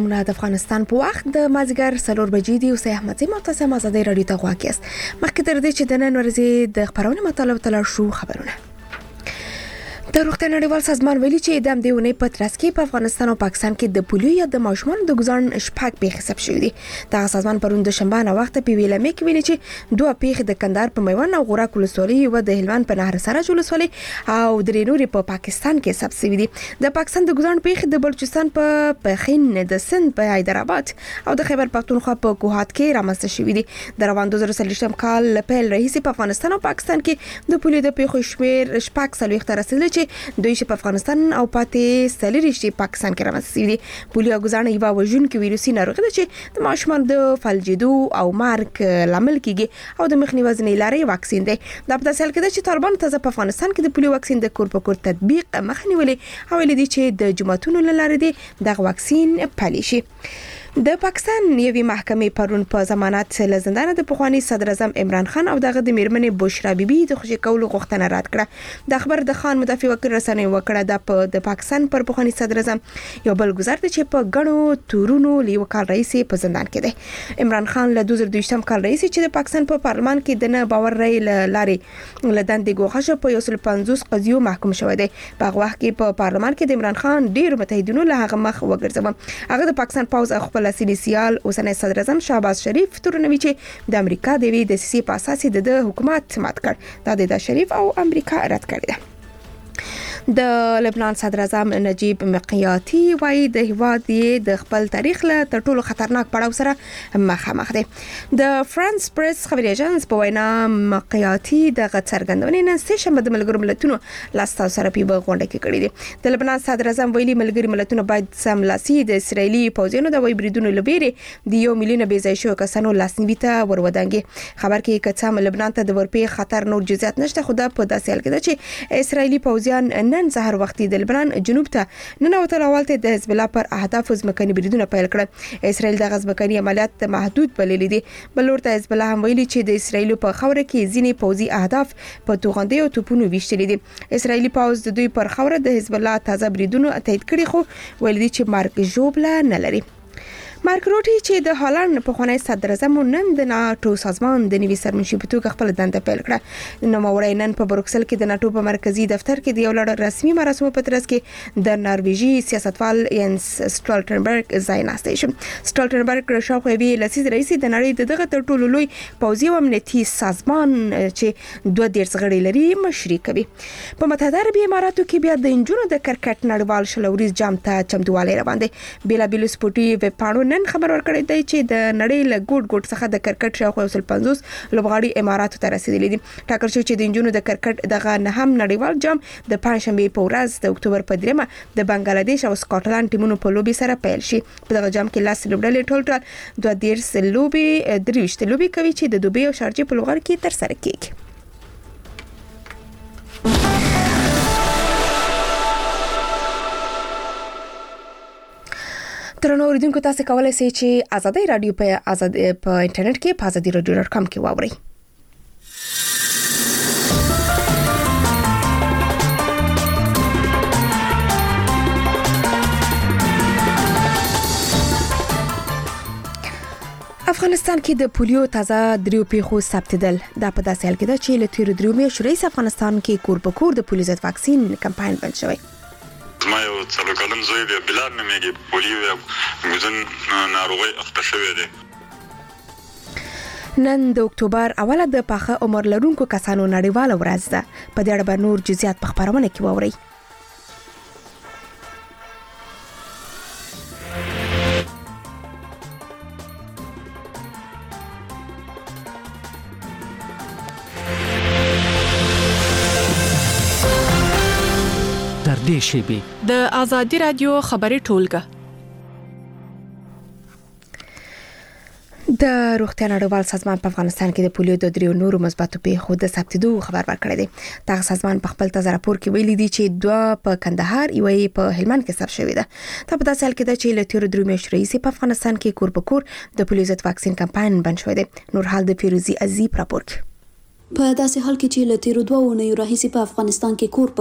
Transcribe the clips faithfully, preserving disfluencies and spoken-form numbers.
سلامونه د افغانستان په وخت د مازیګر څلور بجې دی او سه احمد زما تاسو هم ازادي رادیو ته غواړئ مخکې تر دې چې د نن ورځې د خبرونه مطالب تل شو خبرونه د روغتیا نړیوال سازمان ویلي چې د امدیونې په ترڅ کې په افغانستان او پاکستان کې د پولیو یا د ماشومان د ګزارن شپږ پیښې ثبت شوې دي. د سازمان پرون د شنبه نه وخت په ویلمه کې ویلي چې دوه پیښې د کندهار په میوند او غوراک ولسوالۍ او د هلمند په نهر سراج ولسوالۍ او درې نورې په پاکستان کې ثبت شوې دي. د پاکستان د ګزارن پیښې د بلوچستان په پخین د سند په حیدرآباد او د خیبر پختونخوا په کوهات کې رامنځته شوې دي. د روان دوه زره څلوېښتم کال لپاره رئیس په افغانستان او پاکستان کې د پولیو د پیښو شمیر شپږ څلوېښت ته رسیدلی چې دوی په افغانستان او پاتې سلیریشتي پاکستان کې رامنځته دي. پولیو ګزارنه یو وژونکې ویروسي ناروغي ده چې د ماشومان د فلجیدو او مارګ لامل کیږي او د مخنیوي ځینې لارې واکسین دی. دا په داسې حال کې ده چې طالبان تازه په افغانستان کې د پولیو واکسین د کور په کور تطبیق مخنیولې او لیدي چې د جماعتونو لاره دي د واکسین پالي شي. د پاکستان یوې محکمې پرون په ضمانت له زندان د پخوانی صدر اعظم عمران خان او دغه د میرمنې بشرا بیبي د خوشی کولو غوښتنه رد کړه. د خبر د خان مدافع وکیل رسنۍ وکړه د په د پاکستان پر پخوانی صدر اعظم یو بل گزار دی چې په غنو تورونو لیو کال رئیس په زندان کې دی. عمران خان له دوه زره دویشتم کال رئیس چې د پاکستان په پارلمان کې د نه باور رای لارې لدان د ګوښه په یو سل پنځوس قضیو محکوم شوی دی. په هغه وخت کې په پارلمان کې د عمران خان ډیر متحدینو له هغه مخ وګرځوم. هغه د پاکستان پاوز خپل اصلي سیال اوسنی صدر اعظم شهباز شریف تورنوي چې د امریکا د وی د سیاسي په اساس د حکومت مات کړ. دا د شریف او امریکا رد کړی دی. د لبنان صدر اعظم نجیب مقیاتی وايي د هیواد یې د خپل تاریخ له تر ټولو خطرناک پړاو سره مخامخ دی. د فرانس پریس خبري اژانس په وینا مقیاتی د غڅرګندونې نن سه شنبه د ملګرو ملتونو لاسته سره په غونډه کې کړې دي. د لبنان صدر اعظم ویلي ملګري ملتونو باید سملاسي د اسرایلی پوځونو د ویبریدونو لبیري د یو میلیون بېځای شو کسانو لاسنیوي ته ورودانګي. خبر کې کڅام لبنان ته د ورپی خطر نور جزئیات نشته خو دا په داسې حال کې ده چې اسرایلی پوځیان نن سهار وختي د لبنان جنوب ته ننوتل اولته د حزب الله پر اهداف ځمکني بریدونه پیل کړل. اسرائیل د ځمکني عملیات محدود بللي دي. بل ورته حزب الله هم ویلي چې د اسرائیل په خوره کې ځینې پوځي اهداف په توغندې او توپونو ویشتلي دي. اسرائیلي پوځ د دوی پر خوره د حزب الله تازه بریدونو تایید کړي خو ویلي دي چې مارک جوبله نه لري. مارک روټي چې د هالند په خونای صدر اعظم نن د ناتو سازمان د نوي سرمنشي په توګه خپل دنده پیل کړه. نو مورای نن په بروکسل کې د ناتو په مرکزی دفتر کې د یو لړ رسمي مراسمو په ترڅ کې د نارویجی سیاستوال ینس سټولټنبرګ ځای ناسته شو. سټولټنبرګ شاوخوا وی لسیز رئیس د نړۍ د دغه تر ټولو لوی پوځي او امنیتي سازمان چې دوه ډیر څغړي لري مشري کوي. په متحده عربي اماراتو کې بیا د انجونو د کرکټ نړیوال شلوريز جام ته چمتووالی روان دی. بیلا بیل سپورټي ویب پاڼو نن خبر ورکړی دی چې د نړۍ له ګوټ ګوټ څخه د کرکټ شاوخوا یو سل پنځوس لوبغاړي اماراتو ته رسیدلي دي. ټاکل شو چې د انجونو د کرکټ دغه نهم نړیوال جام د پنځشنبه په ورځ د اکتوبر په دریمه د بنگلاديش او سکاټلند ټیمونو په لوبي سره پیل شي. په دغه جام کې لاس لوبډلې ټول ټول دوه دیرش لوبي دریشت لوبي کوي چې د دوبۍ او شارجې په لوغړ کې تر سره کیږي. ترنو اوریدونکو تاسو کولای شئ چې ازادي رادیو په آزاد په انټرنیټ کې په ازادي رادیو ډاټ کام کې واورئ. افغانستان کې د پولیو تازه دریو پیښو ثبتېدل. دا په داسې حال کې ده چې له تیر دریو میاشتو رئیس افغانستان کې کور په کور د پولیو ضد واکسین کمپاین بند شوی. ما یو څلور کلن زوی دی بلال نومیږي پولیو یا ګوزن ناروغي اخته شوی دی. نن د اکتوبر اوله د پاخه عمر لرونکو کسانو نړیواله ورځ ده. په دې اړه به نور جزئیات په خبرونه کې واورئ. د آزادي رادیو خبري ټولګه د روغتیا نړیوال سازمان په افغانستان کې د پولیو د دریو نورو مثبتو پیښو د ثبتېدو خبر ورکړی دی. دغه سازمان په خپل تازه راپور کې ویلي دي چې دوه په کندهار یو په هلمند کې ثبت شوی ده. دا په داسې حال کې ده چې له تیر درو میاشتو رئیس په افغانستان کې کور په کور د پولیو ضد واکسین کمپاین بند شوی دی. نور حال د فیروزي عزیز راپور په داسې حال کې چې له تیر دوه اونیو راهیسې په افغانستان کې کور په کور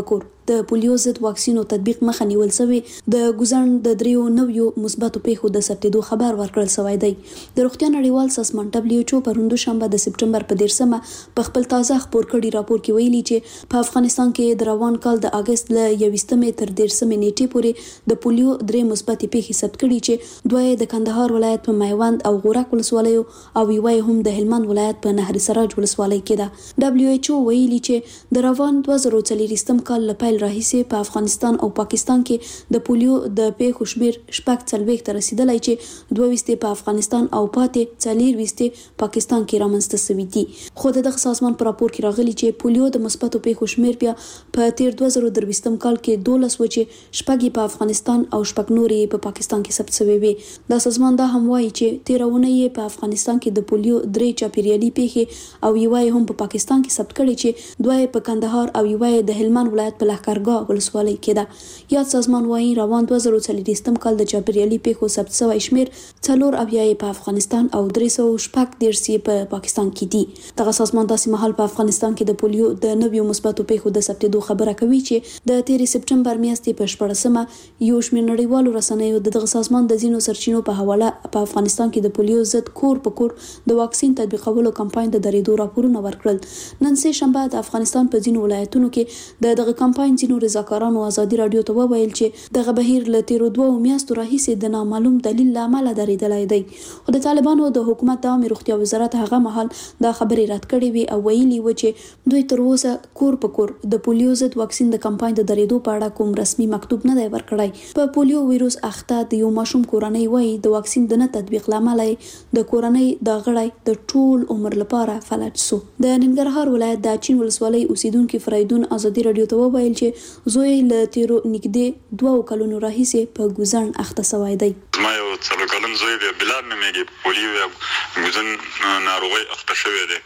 د پولیو ضد واکسینو تطبیق مخه نیول شوی د ګوزن د دریو نویو مثبتو پیښو د ثبتېدو خبر ورکړل شوی دی. د روغتیا نړیوال سازمان دبليو ایچ او پروندو شنبه د سپټمبر په دیرشمه په خپل تازه خبر کړي راپور کې ویلي چې په افغانستان کې د روان کال د اگست ل یويشتمې تر دیرشمې نیټې پورې د پولیو درې مثبتې پیښې ثبت کړي چې دوه د کندهار ولایت په میوند او غورک ولسوالیو او یوه هم د هلمند ولایت په نهر سراج ولسوالۍ کې ده. دبليو ایچ او ویلي چې د روان دوه زره څلوېښتم کال له پیل راهیسې په افغانستان او پاکستان کې د پولیو د پیښو شمیر شپږ څلوېښت ته رسیدلی چې دوه ویشت په افغانستان او پاتې څلور ویشت پاکستان کې رامنځته شوي دي. خو دغه سازمان په راپور کې راغلي چې پولیو د مثبتو پیښو شمیر بیا په تیر دوه زره درویشتم کال کې دولس و چې شپږ په افغانستان او شپږ نورې په پاکستان کې ثبت شوي وي. دا سازمان دا هم وایي چې تیرونه یې په افغانستان کې د پولیو درې چاپیریالي پیښې او یوه هم په پاکستان کې ثبت کړي چې دوه په کندهار او یوه د هلمند ولایت په لښکرګاه ولسوالۍ کې ده. یاد سازمان وایي روان دوه زره څلوېښتم کال د چاپیریالي پیښو ثبت شوی شمیر څلور اویا په افغانستان او درې سوه شپږ دېرش په پاکستان کې دي. دغه سازمان داسې مهال په افغانستان کې د پولیو د نویو مثبتو پیښو د ثبتېدو خبره کوي چې د تیرې سپټمبر میاشتې په شپږمه یو شمېر نړیوالو رسنیو د دغه سازمان د ځینو سرچینو په حواله په افغانستان کې د پولیو ضد کور په کور د واکسین تطبیقولو کمپاین د درېدو راپورونه ورکړل. نن سه شنبه د افغانستان په ځینو ولایتونو کې د دغه کمپاین ځینو رضاکارانو ازادي رادیو ته وویل چې دغه بهیر له تیرو دوه میاشتو راهیسې د نامعلوم دلیل له امله درېدلی دی. خو د طالبانو د حکومت د عامه روغتیا وزارت هغه مهال دا خبرې رد کړې وي او ویلي و چې دوی تر اوسه کور په کور د پولیو ضد واکسین د کمپاین د درېدو په اړه کوم رسمي مکتوب نه دی ورکړی. په پولیو وایروس اخته د یو ماشوم کورنۍ وایي د واکسین د نه تطبیق لامل د کورنۍ د غړي د ټول عمر لپاره فلج شو. د ننګرهار ولایت د چین ولسوالۍ اوسیدونکو فریدون ازادي رادیو ته وویل چې زوی له تیرو نږدې دوه کلونو راهیسې په ګوزن اخته شوی دی. ما یو څلور کلن زوی دی بلال نومیږي پولیو ګوزن ناروغي اخته شوی دی.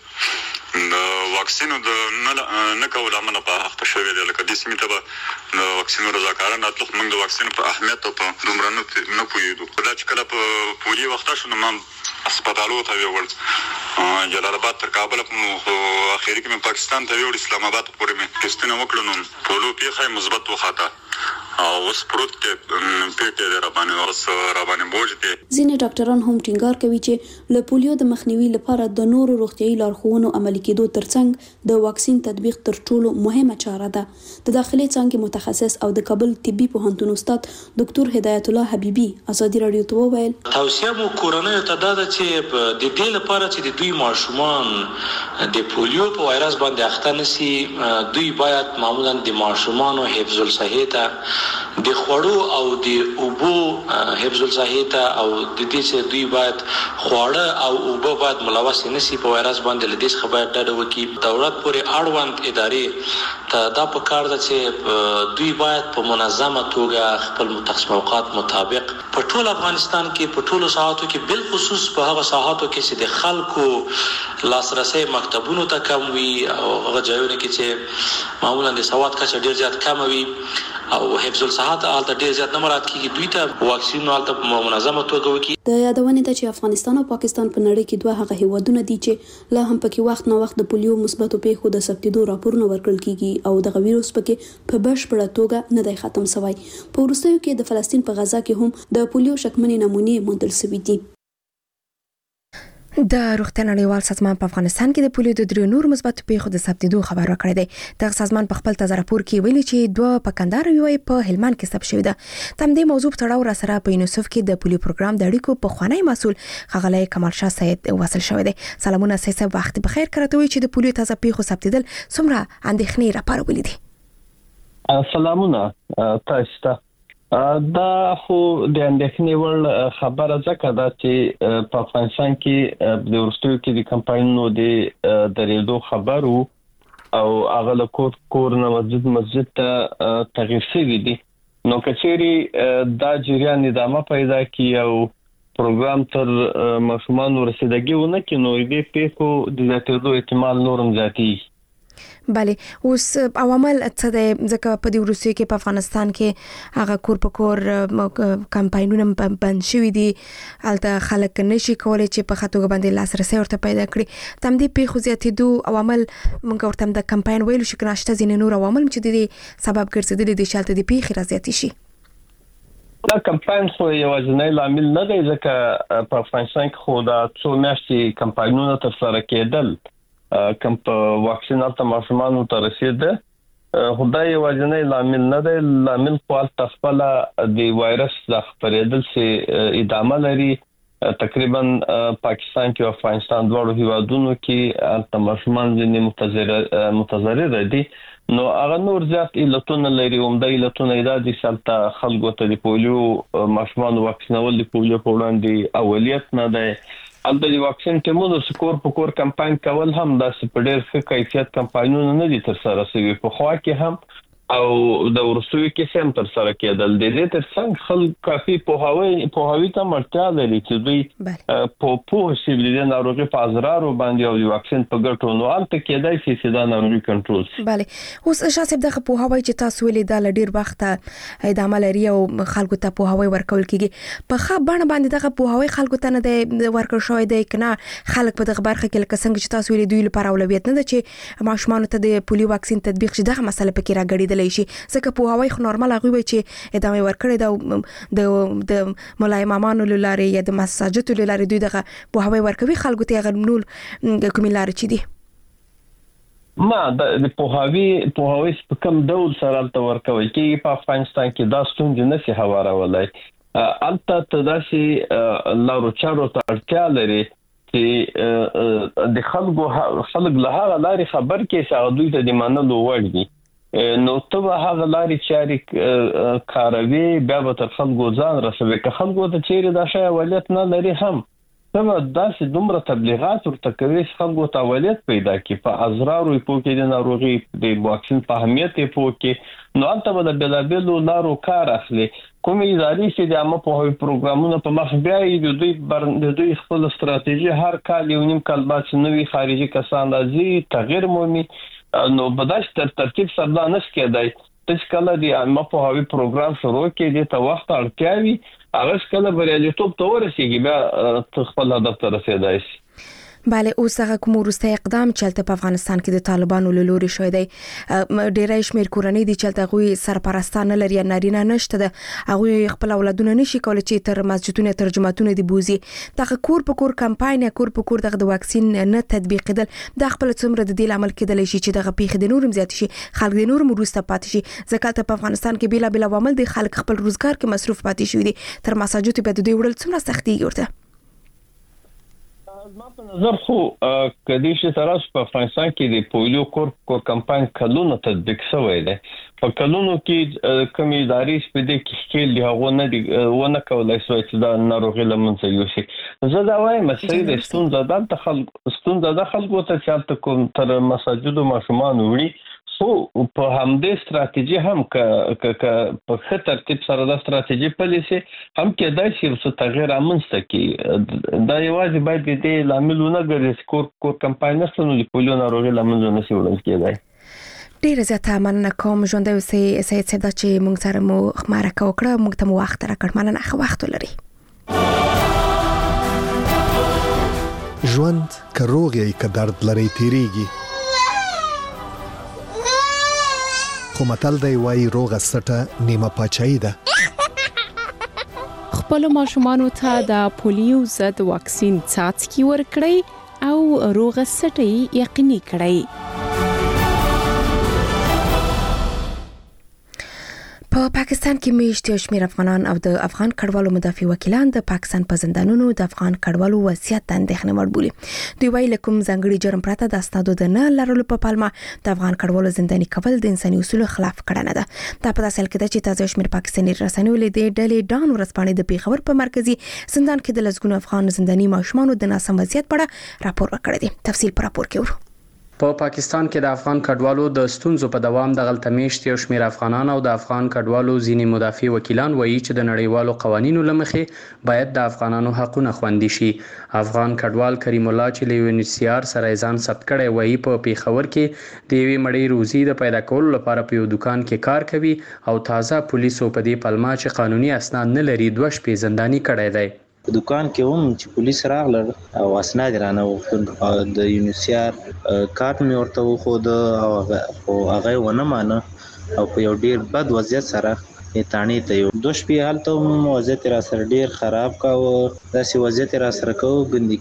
د واکسینو د نه کول عمله په اخته شوی دی. لکه د سیمې ته به د واکسینو رضاکاران راتلو موږ د واکسینو په اهمیت او په دومره نه پوهېدو. دا چې کله په پولیو وخته شو نو ما هسپتالو ته ویوړ جلال آباد تر کابل خو اخري کې مې پاکستان ته ویوړ اسلام آباد پورې مې ټسټونه وکړل نو پولیو پیښه مثبت وخاته او اوس پروت کې پیټه د رابانې اوس رابانې بوج دي. ځینې ډاکټران هم ټینګار کوي چې له پولیو د مخنیوي لپاره د نورو روغتیايي لارښوونو عملي کېدو ترڅنګ د واکسین تطبیق تر ټولو مهمه چاره ده. د داخلي څانګې متخصص او د کابل طبي پوهنتون استاد ډاکټر هدایت الله حبیبي ازادي رادیو ته وویل توصیه مو کورنۍ ته دا ده چې د دې لپاره چې د دوی ماشومان د پولیو په وایرس باندې اخته نشي دوی باید معمولا د ماشومانو حفظ الصحه ته د خوړو او د اوبو حفظ الصحه ته او د دې چې دوی باید خوړه او اوبه باید ملوث نشي په وایرس باندې لدیس خبر ډاډه وکي. دولت پورې اړوند ادارې ته دا په کار ده چې دوی باید په منظمه توګه خپل متخصص موقعات مطابق په ټول افغانستان کې په ټولو ساحاتو کې بل خصوص په هغه ساحاتو کې چې د خلکو لاسرسي مکتبونو ته کم وي او هغه ځایونه کې چې معمولا د سواد کچه ډیر زیات کم وي او حفظ الصحه حالت ډیر زیات نه مراد کیږي دوی ته واکسین حالت منظمه توګه وکړي. د یادونې ته چې افغانستان او پاکستان په نړۍ کې دوه هغه هیوادونه دي چې لا هم پکې وخت نه وخت د پولیو مثبتو پیښو د ثبتېدو راپورونه ورکړل کیږي او د ویروس پکې په بشپړه توګه نه دی ختم شوی. په وروستیو کې د فلسطین په غزا کې هم د پولیو شکمنې نمونې موندل شوي دي. د روغتیا نړیوال سازمان په افغانستان کې د پولیو د درې نور مثبتو پیښو د ثبتېدو خبر ورکړی دی. دغه سازمان په خپل تازه راپور کې ویلي چې دوه په کندهار او یوه په هلمند کې ثبت شوې ده. تم دې موضوع په تړاو را سره په یونیسف کې د پولیو پروګرام د اړیکو پخوانی مسؤل ښاغلی کمال شاه سید وصل شوی دی. سلامونه سید، وخت بخیر. کړه چې د پولیو تازه پیښو ثبتېدل څومره اندېښنې راپارولې دي؟ سلامونه تاسو ته. دا خو د اندېښنې وړ خبره ځکه ده چې په افغانستان کې د وروستیو کې د کمپاینونو د درېدو خبر وو او هغه له کور کور نه مسجد مسجد ته تغییر شوي دي. نو کچېرې دا جریان ادامه پیدا کړي او پروګرام تر ماشومانو رسیدګي ونه کړي نو دې پیښو د زیاتېدو احتمال نورم زیاتېږي. بله اوس عوامل څه د ځکه په دې وروستیو کې په افغانستان کې هغه کور په کور کمپاینونه بند شوي دي هلته خلک نشي کولی چې په ښه توګه باندې لاسرسی ورته پیدا کړي تم دې پیښو زیاتېدو عوامل موږ ورته د کمپاین ویلو شي که نشته ځینې نور عوامل چې د دې سبب ګرځېدلي دي چې هلته د پیښې رازیاتې شي. دا کمپاین خو یوازینی لامل نه دی ځکه په افغانستان کې خو دا څو میاشتې کمپاینونه ترسره کېدل کوم په واکسین الته ماشومانو ته رسیده خدای یوازینی لامل نه دی لامل خو الته خپل د وایرس د خپرېدل سي ادامه لري تقریبا پاکستان کې او افغانستان دواړو هیوادونو کې الته ماشومان ځینې متضرر متضرر دي نو هغه نور زیات علتونه لري عمده علتونه دا دي چې الته خلکو ته د پولیو ماشومان واکسینول د پولیو په وړاندې اولیت نه دی البته د واکسین ټیمونو سکور په کور کمپاین کول هم داسې په ډېر ښه کیفیت کمپاینونه نه دي ترسره شوي په خوا کې هم او د وروستیو کې هم ترسره کېدل د دې ترڅنګ خلک کافي پوهاوی پوهاوی ته اړتیا لري چې دوی په پوه شي د ناروغي په اضرارو باندې او د واکسین په ګټو نو البته کېدای شي چې دا ناروغي کنټرول شي. بله اوس شاسب دغه پوهاوی چې تاسو ویلي دا ډېر وخت ادامه لري او خلکو ته پوهاوی ورکول کیږي په ښه بڼه باندې دغه پوهاوی خلکو ته نه دی ورکړل شوی دی کنه خلک په دغه برخه کې لکه څنګه چې تاسو ویلي دوی لپاره اولویت نه ده چې ماشومان ته د پولیو واکسین تطبیق شي دغه مسله پکې راګړېدل شي ځکه پوهاوی خو نورمال هغه وي چې ادامه ورکړي د د مولای امامانو لاره یا د مساجد لاره دوی دغه پوهاوی ورکوي خلکو ته غنول کومې لارې چي دي ما د پوهاوی پوهاوی په کوم ډول سره تل ورکوي چې په افغانستان کې دا ستونزې نشي هوارولای البته تداسي لارو چارو ته اړتیا لري چې د خلکو خلک له هغه لارې خبر کې چې دوی ته د منلو وړ دي نو ته هغه لاري چاري کاروي بیا به تر خلکو ځان رسوي که خلکو ته چیرې دا شی اولت نه لري هم ته داسې دومره تبلیغات ورته کوي چې خلکو ته اولت پیدا کړي په اضرارو په کې د ناروغي د واکسین په اهمیت په کې نو البته به د بلابلو لارو کار اخلي کومې ادارې چې د عامه پوهاوي پروګرامونه په مخ بیايي د دوی د دوی خپل ستراتیژي هر کال یو نیم کال بعد نوې خارجي کسان راځي تغیر مومي نو بداش تر ترتیب سره دا نس کېدای چې کله د عامه پوهاوي پروګرام شروع کړي د وخت اړتیا وي هغه کله بریالیتوب ته ورسیږي بیا خپل هدف ته رسیدای شي. بله اوس هغه کوم وروستی اقدام چې په افغانستان کې د طالبانو له لوري شوی دی ډېری شمېر کورنۍ دي چې هغوی سرپرستان نه لري نارینه نشته ده هغوی خپل اولادونه نشي کولی چې تر مسجدونه تر جوماتونه دي بوزي دغه کور په کور کمپاین یا کور په کور دغه د واکسین نه تطبیقېدل دا خپل څومره د دې لامل کېدلی شي چې دغه پیښې د نورم زیات شي خلک د نورم وروسته پاتې شي ځکه په افغانستان کې بېلابېل عوامل دي خلک خپل روزګار کې مصروف پاتې شوي دي تر مساجدو به د دوی وړل څومره سختېږي ورته ما په نظر خو کدي چې تراس په افغانستان کې د پولیو کور کور کمپاین کلونو تطبیق شوی دی په کلونو کې کومې ادارې سپېدې کې خېل دی هغه نه دی ونه کولای شو چې دا ناروغي لمنځه یوسي زه دا وایم چې د ستونزه د خلکو ستونزه د خلکو ته چې کوم تر مساجدو ماشومان وړي خو په همدې ستراتیژي هم ک په ښه ترتیب سره د ستراتیژي پالیسي هم کېدای شي چې تغیر رامنځته کړي دا یوازې باید د دې لاملونه ګرځي کور کور کمپاین نه ستنو د پولیو ناروغي لامل نه شي وړل کېدای. ډیره زیاته مننه کوم ژوند اوسې سید صدا چې موږ سره مو مرکه وکړه موږ ته مو وخت راکړ مننه خو وخت لري. ژوند کروغي ک درد لري تیریږي خو متل دی وای روغه سټه نیمه پاچاهي ده. خپل ماشومان ته د پولیو ضد واکسین څاڅکي ورکړئ او روغه سټه یقیني کړئ. په پاکستان کې میشته شمیر افغانان او د افغان کډوالو مدافع وکیلان د پاکستان په زندانونو د افغان کډوالو وضعیت ته اندېښنه وړ بولي. دوی وایي لکه ځانګړي جرم پرته د اسنادو د نه لرلو په پالما د افغان کډوالو زنداني کول د انساني اصولو خلاف کړنه ده. دا په داسې حال کې ده چې تازه شمیر پاکستاني رسنیو له دې ډلې ډان ورځپاڼې د پیښور په مرکزي زندان کې د لسګونو افغان زنداني ماشومانو د ناسم وضعیت په اړه راپور ورکړی دی. تفصیل پر راپور کې ورو. په پاکستان کې د افغان کډوالو د ستونزو په دوام د غلطمیشت یو شمېر افغانان او د افغان کډوالو ځینې مدافع وکیلان وایي چې د نړیوالو قوانینو له مخې باید د افغانانو حقونه خوندي شي. افغان کډوال کریم الله چې له یو ان ایچ سی آر سره ځان ثبت کړی وایي په پیښور کې د یوې مړۍ روزي د پیدا کولو لپاره په یو دکان کې کار کوي او تازه پولیسو په دې پلمه چې قانوني اسناد نه لري دوه شپې زنداني کړی دی. په دکان کې هم چې پولیس راغلل او اسناد رانه وغوښتل د یونیسیار کارت مې ورته وښود او هغه ونه مانه او په یو ډیر بد وضعیت سره تانې ته یو دوه شپې هلته هم وضعیت را سره ډیر خراب کاوه. داسې وضعیت را سره کوو ګندې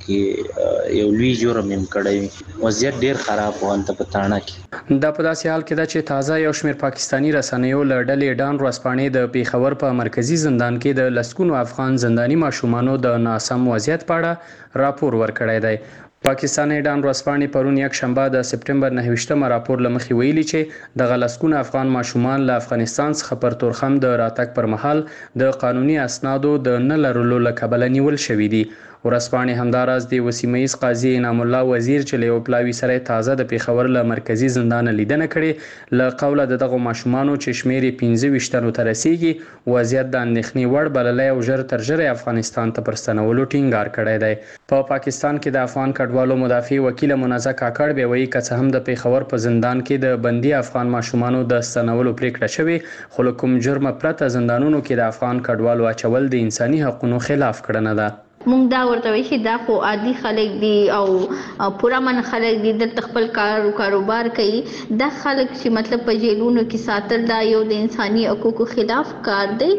کې یو لوی جرم یې کړی وضعیت ډیر خراب و هلته په تاڼه کې. دا په داسې حال کې ده چې تازه یو شمېر پاکستاني رسنیو له ډلې ډان ورځپاڼې د پیښور په مرکزي زندان کې د لسګونو افغان زنداني ماشومانو د ناسم وضعیت په اړه راپور ورکړی دی. پاکستاني ډان ورځپاڼې پرون یک شنبه د سپټمبر نهه ویشتمه راپور له مخې ویلي چې د لسګونو افغان ماشومان له افغانستان څخه پر تورخم د راتګ پر مهال د قانوني اسنادو د نه لرلو له کبله نیول شوي دي. ورځپاڼې همداراز د وسیمه‌ییز قاضي انعام الله وزیر چې له یو پلاوي سره تازه د پیښور له مرکزي زندان لیدنه کړې له قوله د دغه ماشومانو چې شمېر یې پنځه ویشت تنو ته رسیږي وضعیت د اندېښنې وړ بللی او ژر تر ژره افغانستان ته پر ستنولو ټینګار کړی دی. په پاکستان کې د افغان کډوالو مدافع وکیل منازه کاکړ بیا وایي که څه هم د پیښور په زندان کې د بندي افغان ماشومانو د ستنولو پریکړه شوې خو له کوم جرمه پرته زندانونو کې د افغان کډوالو اچول د انساني حقوقو خلاف کړنه ده. مونږ دا ورته وایي چې دا خو عادي خلک دي او پوره من خلک دي دلته خپل کار او کاروبار کوي. دا خلک چې مطلب په جیلونو کې ساتل دا یو د انساني حقوقو خلاف کار دی.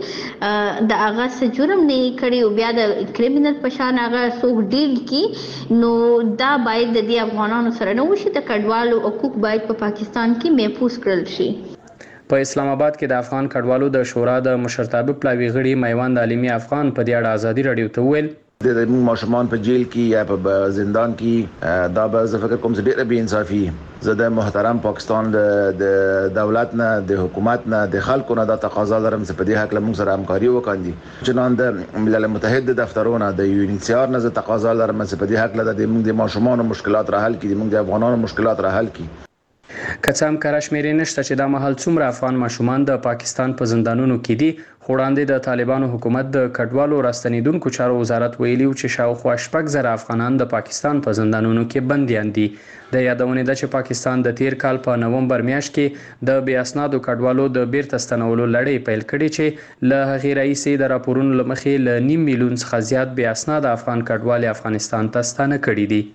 د هغه څه جرم نه کړي او بیا د کریمینل په شان هغه څوک ډیل کی نو دا باید د دې افغانانو سره نه وشي. د کډوالو حقوق باید په پاکستان کې محفوظ کړل شي. په اسلام آباد کې د افغان کډوالو د شورا د مشرتابه پلاوي غړي میوند عالمي افغان په دې اړه ازادي رادیو ته ویل د موږ ماشومان په جیل کې یا په زندان کې دا به زه فکر کوم چې ډېره بې انصافي زه د محترم پاکستان د دولت نه د حکومت نه د خلکو نه دا تقاضا لرم چې په دې حق له موږ سره همکاري وکړي. چنان د ملل متحد د دفترونو د یو ان ایچ سی آر نه زه تقاضا لرم چې په دې حق له د موږ د ماشومان مشکلات را حل کړي موږ د افغانانو مشکلات را حل کړي. که څه هم کره شمېرې نشته چې دا مهال څومره افغان ماشومان د پاکستان په زندانونو کې دي خو وړاندې د طالبانو حکومت د کډوالو راستنیدونکو چارو وزارت ویلي و چې شاوخوا شپږ زره افغانان د پاکستان په زندانونو کې بندیان دي. د یادونې ده چې پاکستان د تیر کال په نومبر میاشت کې د بې اسنادو کډوالو د بیرته ستنولو لړۍ پیل کړې چې له هغې راهیسې د راپورونو له مخې له نیم میلیون څخه زیات بې اسناده افغان کډوال افغانستان ته ستانه کړي دي.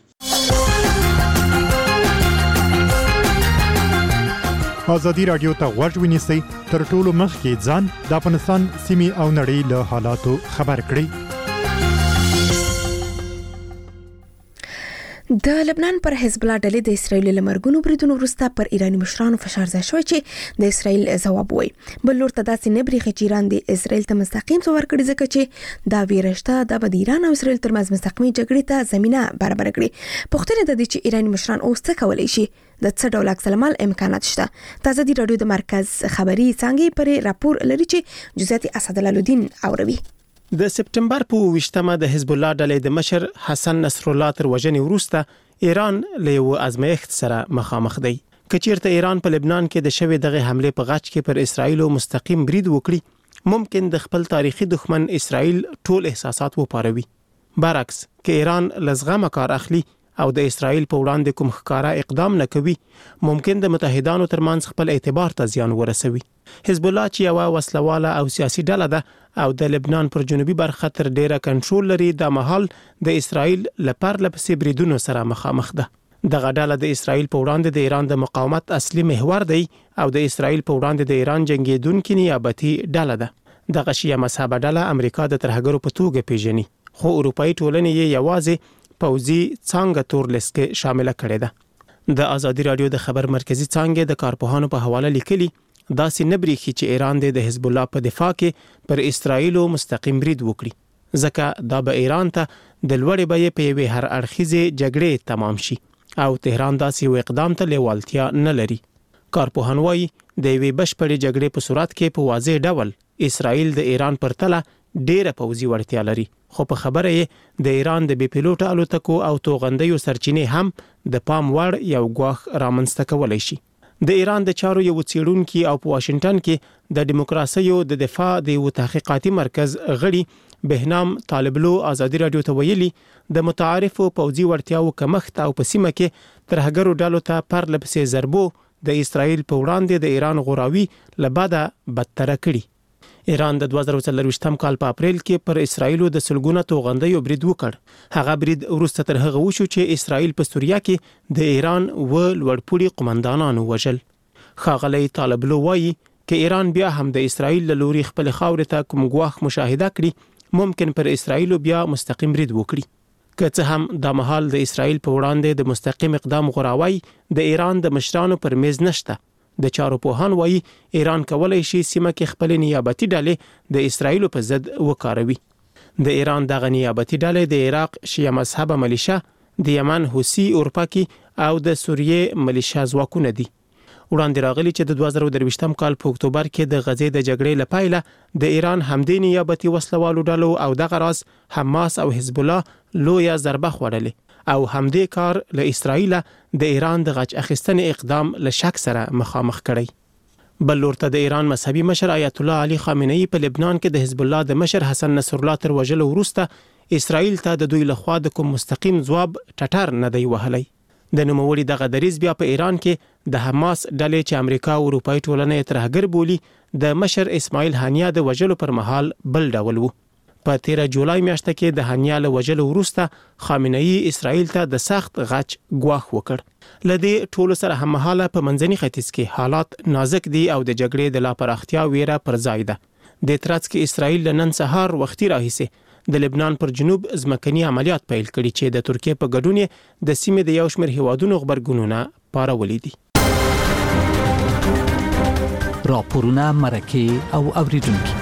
ازادي رادیو ته غوږ ونیسئ تر ټولو مخکې ځان د افغانستان سیمې او نړۍ له حالاتو خبر کړئ. د لبنان پر حزب الله ډلې د اسرایل له مرګونو بریدونو وروسته پر ایراني مشرانو فشار زیات شوی چې د اسرایل ځواب وایي. بل لور ته داسې نه بریښي چې ایران د اسرایل ته مستقیم ځواب ورکړي ځکه چې دا ویرشته د به د ایران او اسرایل ترمنځ مستقیمي جګړې ته زمينه برابر کړي. پوښتنه د دې چې ایراني مشران اوس څه کولی شي د څه ډول عکس العمل امکانات شته. تازه دی رادیو د مرکز خبري څنګه پر راپور لري چې جزئیات اسدالدین اوروي. د سپټمبر په ویشتمه د حزب الله ډلې د مشر حسن نصر الله تر وژنې وروسته ایران له یو ازمایښت سره مخامخ دی. که چیرته ایران په لبنان کې د شوې دغه حمله په غچ کې پر اسرایل مستقیم برید وکړي ممکن د خپل تاریخي دښمن اسرایل ټول احساسات وپاروي. برعکس که ایران لزغمه کار اخلي او د اسرایل په وړاندې کوم ښکارا اقدام نه کوي ممکن د متحدانو ترمنځ خپل اعتبار ته زیان ورسوي. حزب الله چې یو وسلواله او سیاسي ډله ده او د لبنان پر جنوبي برخه تر ډیره کنټرول لري د محل د اسرایل لپاره لپسې بریدونو سره مخامخ ده. دغه ډله د اسرایل په وړاندې د ایران د مقاومت اصلي محور دی او د اسرایل په وړاندې د ایران جنگیدونکو نیابتي ډله ده. دغه شیعه مذهب ډله امریکا د ترهګرو په توګه پیژني خو اروپאי ټولنې یې یوازې پوځي څانګه تور لیست کې شامل کړي ده. د ازادي رادیو د خبر مرکزی څانګه د کارپوهانو په حواله لیکلي دا سي نبريخي چې ایران د حزب الله په دفاع کې پر اسرایل مستقیم برید وکړي ځکه دا به ایران ته د لوړې بیې په یوه هر اړخیزه جګړې تمام شي او تهران داسې یو اقدام ته لیوالتیا نه لري. کارپوهان وايي د یوې بشپړې جګړې په صورت کې په واضح ډول اسرایل د ایران پر تله ډېره پوځي وړتیا لري خو په خبره یې د ایران د بي پیلوټ الوتکو او توغندیو سرچینې هم د پام وړ یو غواخ رامنځته کولای شي. د ایران د چارو یو څېړونکي او په واشنگټن کې د دیموکراسي د دفاع د یو تحقیقاتي مرکز غړي بهنام طالبلو ازادي رادیو ته ویلي د متعارفو پوځي وړتیاو کمښت او په سیمه کې ترهګرو ډلو ته پرلپسې ضربو د اسرایل په وړاندې د ایران غوراوي لباده بدتر کړي. ایران د دوه زره څلرویشتم کال په اپریل کې پر اسرایلو د سلګونه توغندیو برید وکړ. هغه برید وروسته تر هغه وشو چې اسرایل په سوریه کې د ایران و لوړپوړي قومندانانو وژل. ښاغلی طالبلو وایي چې ایران بیا هم د اسرایل له لوري خپل خاورې ته کوم ګواښ مشاهده کړي ممکن پر اسرایل بیا مستقیم برید وکړي. که څه هم د مهال د اسرایل په وړاندې د مستقیم اقدام غوراوي د ایران د مشرانو پر میز نشته. د چارو پوهان وایي ایران کولای شي سیمه کې خپل نیابتي ډلې د اسرایل په ضد وکاروي. د ایران دغه نیابتي ډلې د عراق شیعه مذهبه ملیشه، د یمن حوثي اورپاکي او د سوریې ملیشه ځواکونه دي. وړاندې راغلي چې د دوه زره درویشتم کال په اکتوبر کې د غزې د جګړې لپاره د ایران همدې نیابتي وسلوالو ډلو او دغه راز حماس او حزب الله لویه ضربه خوړلې او همدې کار له اسرایل د ایران د غچ اخیستنې اقدام له شک سره مخامخ کړي. بل لورته د ایران مذهبي مشر آیت الله علي خامنه‌ای په لبنان کې د حزب الله د مشر حسن نصر الله تر وژلو وروسته اسرایل ته د دوی لخوا د کوم مستقیم ځواب ټټر نه دی وهلی. د نوموړي دغه دریځ بیا په ایران کې د حماس ډلې چې امریکا او اروپایي ټولنه یې ترهګر بولي د مشر اسماعیل هانیه د وژلو پر مهال بل ډول وو. په تیره جولای میاشت کې د هانیه له وژلو وروسته خامنه‌ای اسرایل ته د سخت غچ ګواښ وکړ. لدې ټولو سره هم مهاله په منځني ختیځ کې حالات نازک دي او د جګړې د لا پراختیا ویره پر ځای ده. د ترڅ کې اسرایل نن سهار وختي راهیسه د لبنان پر جنوب ځمکني عملیات پیل کړي چې د ترکیه په ګډون د سیمې د یو شمېر هیوادونو خبرګونونه پارولي دي. راپورونه مرکه او اوریدونکو.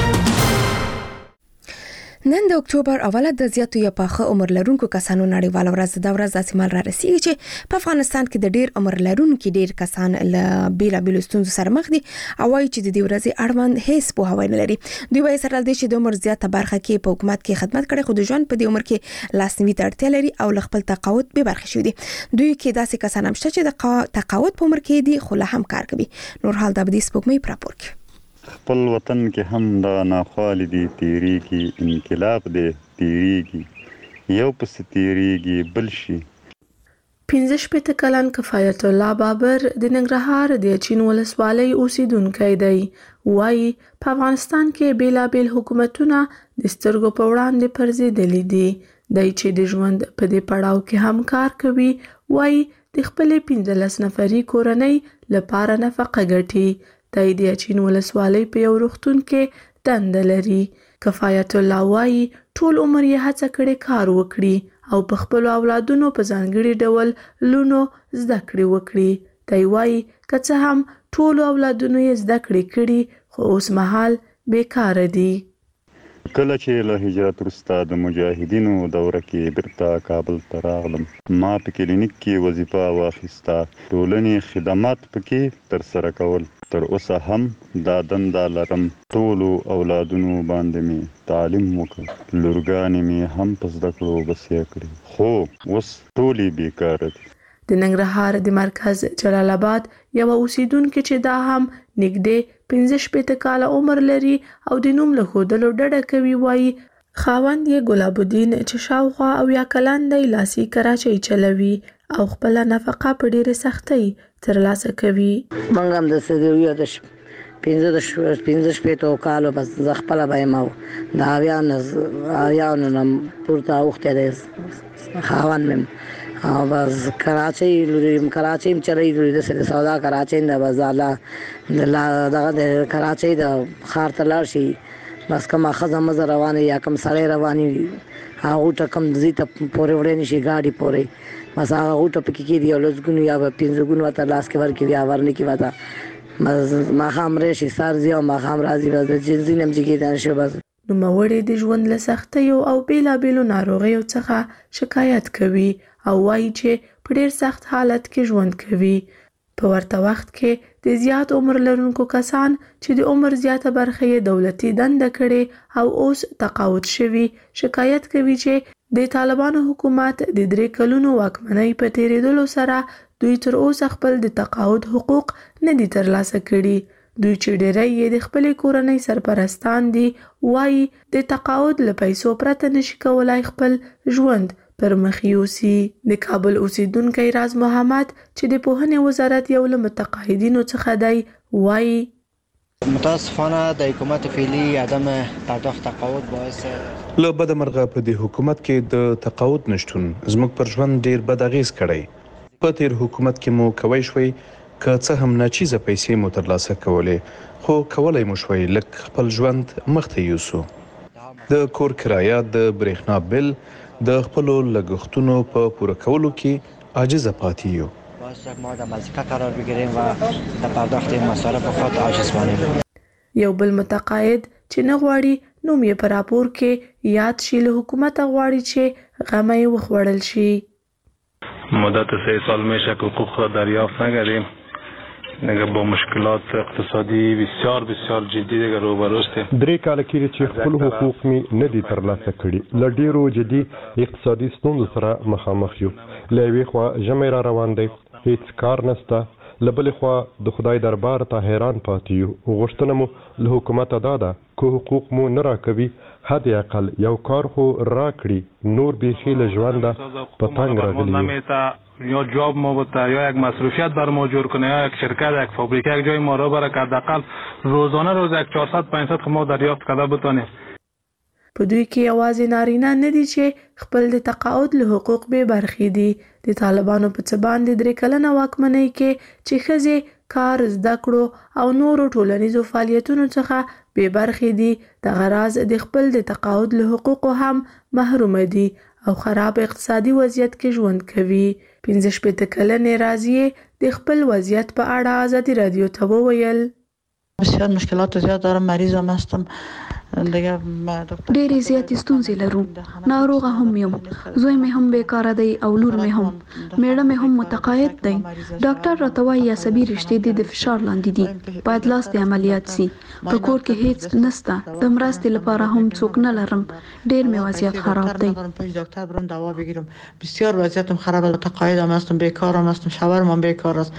نن د اکتوبر اوله د زیاتو یا پاخه عمر لرونکو کسانو نړیواله ورځ د ورځ داسې مال را رسیږي چې په افغانستان کې د ډیر عمر لرونکو ډیر کسان له بیلابیلو ستونزو سره مخ دي او وايي چې د دې ورځې اړوند هیڅ پوهاوی نه لري. دوی وايي سره د چې د عمر زیاته برخه کې په حکومت کې خدمت کړي خو د ژوند په دې عمر کې لاسنیوي ته اړتیا لري او له خپل تقاعد به برخه شوي دي. دوی کې داسې کسان هم شته چې د تقاعد په عمر کې دي خو لا هم کار کوي. نور حال د ابدي سپوږمۍ پر راپور کې خپل وطن کې هم دا ناخوالې دي تیریږي، انقلاب دی تیریږي، یو پس تیریږي بل شي. پنځه شپېته کلن کفایت الله بابر د ننګرهار د اچین ولسوالۍ اوسیدونکی دی. وایي په افغانستان کې بیلابیل حکومتونه د سترګو په وړاندې پرځېدلي دي. دی چې د ژوند په دې پړاو کې هم کار کوي. وایي د خپلې پنځلس نفري کورنۍ لپاره نفقه ګټي. دی د اچین ولسوالۍ په یو روغتون کې دنده لري. کفایت الله وایي ټول عمر یې هڅه کړې کار وکړي او په خپل اولادونو په ځانګړي ډول لونو زده کړې وکړي. دی وایي که څه هم ټول اولادونو یې زده کړې کړي خو اوس مهال بیکاره دي. کله چې له هجرت وروسته د مجاهدینو دوره کې بیرته کابل ته راغلم، ما په کلینیک کې وظیفه واخیسته. ټولنې خدمات پکې ترسره کول. تر اوسه هم دا دنده لرم. ټولو اولادونو باندې مې تعلیم وکړ، لورګانې مې هم په زده کړو بسیا کړې، خو اوس ټولې بیکاره دي. د ننګرهار د مرکز جلال آباد یو اوسیدونکو چې دا هم نږدې پنځه شپېته کاله عمر لري او د نوم له ښودلو ډډه کوي. وایي خاوند یې ګلاب الدین چې شاوخوا اویا کلن دی لاسي کراچۍ چلوي او خپله نفقه په ډېرې سختۍ ترلاسه کوي. موږ هم داسې یو د پنځه شپېتو کالو بس زه خپله به یم او د اویاوو نه پورته اوښتی دی خاوند مې او بس کراچۍ لوري کراچۍ هم چلوي. لوري داسې د سودا کراچۍ نه بس دغه د کراچۍ د ښار ته لاړ شي، بس کومه ښځه مزه روانه یا کوم سړی رواني وي هغه ټه کوم ځای ته پورې وړی نه شي ګاډي پورې، بس هغه غوټه پکې کېږي او لسګونو یا به پنځه ګونو ورته لاس کې ورکړي یا ورنه کړي ورته، بس ماښام راشي سهار ځي او ماښام راځي، بس د ځینې هم چې کېدای شي. بس نوموړی د ژوند له سختیو او بیلابیلو ناروغیو څخه شکایت کوي او وایي چې په ډېر سخت حالت کې ژوند کوي. په ورته وخت کې د زیات عمر لرونکو کسان چې د عمر زیاته برخه یې دولتي دنده کړې او اوس تقاعد شوي شکایت کوي چې د طالبانو حکومت د درې کلونو واکمنۍ په تیریدلو سره دوی تر اوسه خپل د تقاعد حقوق نه دي ترلاسه کړي. دوی چې ډېری یې د خپلې کورنۍ سرپرستان دي وایي د تقاعد له پیسو پرته نشي کولای خپل ژوند پر مخ یوسي. د کابل اوسیدونکی راز محمد چې د پوهنې وزارت یو له متقاعدینو څخه دی وایي متاسفانه د حکومت فعلی عدم پرداخت تقاعد باعث له بده مرغه په دې حکومت کې د تقاعد نشتون زموږ پر ژوند ډیر بد اغیز کړی. په تیر حکومت کې مو کوی شوي که څه هم ناچیزه پیسې مو ترلاسه کولې خو کولای مو شوي لږ خپل ژوند مخته یوسو. د کور کرایه د برېښنا بل د خپلو لګښتونو په پوره کولو کې عاجزه پاتې یو. باعث ما در مزیقه قرار بگیریم و در پرداخت مصارف خود عاجز مانیم. یو بل متقاعد چې نه غواړي نوم یې په راپور کې یاد شي له حکومت غواړي چې غم یې وخوړل شي. مدت سه سال میشه که حقوق را دریافت نکردیم. دیگه با مشکلات اقتصادی بسیار بسیار جدی دیگه روبروست. درې کاله کېږي چې خپل حقوق می نه دي ترلاسه کړي. له ډېرو جدي اقتصادي ستونزو سره مخامخ یو. له یوې خوا ژمی را روان دی هیڅ کار نشته، له بلې خوا د خدای دربار ته حیران پاتې یو. غوښتنه مو له حکومته دا ده که حقوق مو نه راکوي حد اقل یو کار خو راکړي، نور بیخي له ژونده په تنګ راغلي یو. یا جاب ما بوده یا یک مصروفیت بر ما جور کنه یا یک شرکت یک فابریکه یک جای ما را بره که حداقل روزانه روز یک چهارصد پانصد ما دریافت کرده بتونه. په دوی کې یوازې نارینه نه دي چې خپل د تقاعد له حقوق به برخې دي. د طالبانو په څه باندې درې کلنه واکمنۍ کې چې ښځې کار زده کړو او نورو ټولنیزو فعالیتونو څخه بې برخې دي، دغه راز د خپل د تقاعد له حقوقو هم محرومه دي او خراب اقتصادي وضعیت کې ژوند کوي. پنځه شپېته کلنې راضیې د خپل وضعیت په اړه ازادي رادیو ته وویل بسیار مشکلات زیات دارم، مریض هم هستم، ډېرې زیاتې ستونزې لرو، ناروغه هم یم، زوی مې هم بیکاره دی او لور مې هم، میړه مې هم متقاعد دی. ډاکټر راته وایي عصبي رشتې دې د فشار لاندې دي، باید لاس دې عملیات سي. په کور کې هیڅ نسته، د مرستې لپاره هم څوک نه لرم، ډېر مې وضعیت خراب دی. دکتر برم دوا بگیرم، بسیار وضعیتم خرابه، متقاعد هم هستم، بیکارم هستم، شوهرم هم بیکار است.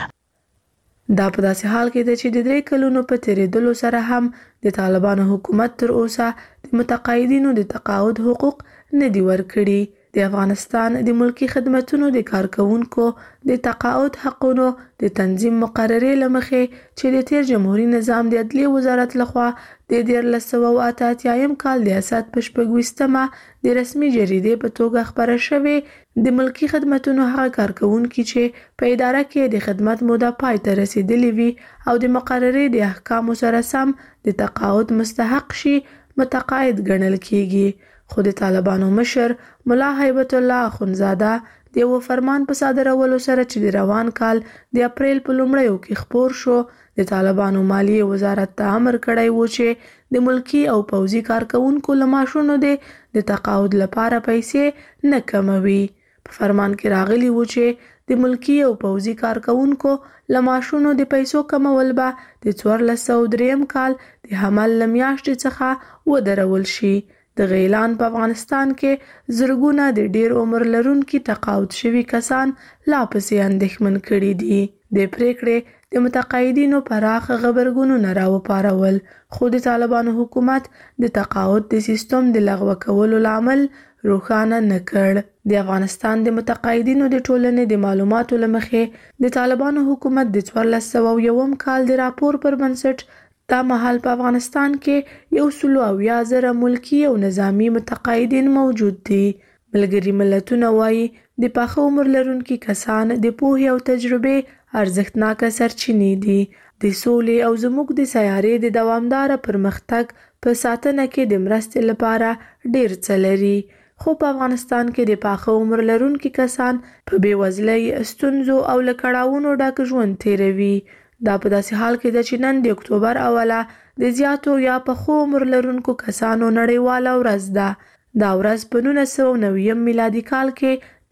دا په داسې حال کې ده چې د درې کلونو په تیریدلو سره هم د طالبانو حکومت تر اوسه د متقاعدینو د تقاعد حقوق نه دي ورکړي. د افغانستان د ملکی خدمتونو د کارکونکو د تقاعد حقونو د تنظیم مقررې له مخې چې د تیر جمهوریت نظام د عدلیې وزارت لخوا د دیارلس سوه اته اتیایم کال د اسد په شپږویشتمه د رسمي جریدې په توګه خپره شوې د ملکی خدمتونو هغه کارکونکي چې په اداره کې د خدمت موده پای ته رسیدلې وي او د مقررې د احکامو سره سم د تقاعد مستحق شي متقاعد ګڼل کیږي. خو د طالبانو مشر ملا هیبت الله اخونزاده د یو فرمان په صادرولو سره چې د روان کال د اپریل په لومړیو کې خپور شو، د طالبانو مالیې وزارت ته امر کړی و چې د ملکی او پوځي کارکونکو له معاشونو د تقاعد لپاره پیسې نه کموي. په فرمان کې راغلی و چې د ملکی او پوځي کارکونکو له معاشونو د پیسو کمول به د څوارلس سوه دریم کال د حمل له میاشتې څخه ودرول شي. د اعلان په افغانستان کې زرګونه د ډیر عمر لرونکي تقاعد شوي کسان لا پسې اندېښمن کړي دي. د پریکړې د متقاعدینو پراخ غبرګونونه راوپارول، خو د طالبانو حکومت د تقاعد د سیستم د لغوه کولو لامل روښانه نه کړ. د افغانستان د متقاعدینو د ټولنې د معلوماتو له مخې د طالبانو حکومت د څوارلس سوه یوم کال د راپور پر بنسټ دا مهال په افغانستان کې یو سلو اویا زره ملکی او نظامی متقاعدین موجود دي. ملګري ملتونه وایي د پاخه عمر لرونکي کسان د پوهې او تجربې ارزښتناکه سرچینې دي. د سولې او زموږ د سیارې د دوامداره پرمختګ په ساتنه کې د مرستې لپاره ډیر څه لري. خو په افغانستان کې د پاخه عمر لرونکي کسان په بېوزلۍ، ستونزو او له کړاوونو ډک ژوند تیروي. دا په داسې حال کې ده چې نن د اکتوبر اوله د زیاتو یا پخو عمر لرونکو کسانو نړیواله ورځ ده. دا ورځ په نولس سوه نوي میلادي کال کې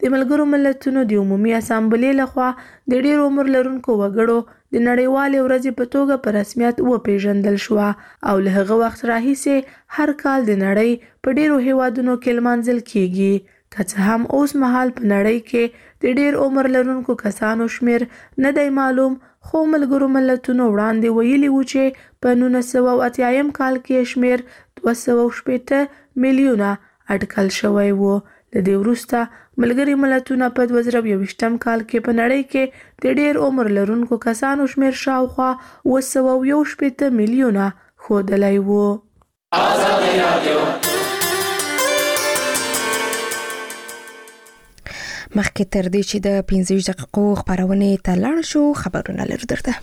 د ملګرو ملتونو د عمومي اسامبلې لخوا د ډیر عمر لرونکو وګړو د نړیوالې ورځې په توګه په رسمیت وپیژندل شوه او له هغه وخت راهیسې هر کال د نړۍ په ډیرو هیوادونو کې لمانځل کیږي. که څه هم اوس مهال په نړۍ کې د ډیر عمر لرونکو کسانو شمیر نه دی معلوم، خو ملګرو ملتونو وړاندې ویلي وو چې په نولس سوه او اتیایم کال کې شمیر دوه سوه او شپېته میلیونه اټکل شوی و. له دې وروسته ملګري ملتونه په دوه زره یوویشتم کال کې په نړۍ کې د ډیر عمر لرونکو کسانو شمیر شاوخوا اوه سوه او یو شپېته میلیونه ښودلی و. مخکې تر دې چې د پنځه ویشت دقیقو خبرونې ته لاړ شو، خبرونه لرو درته.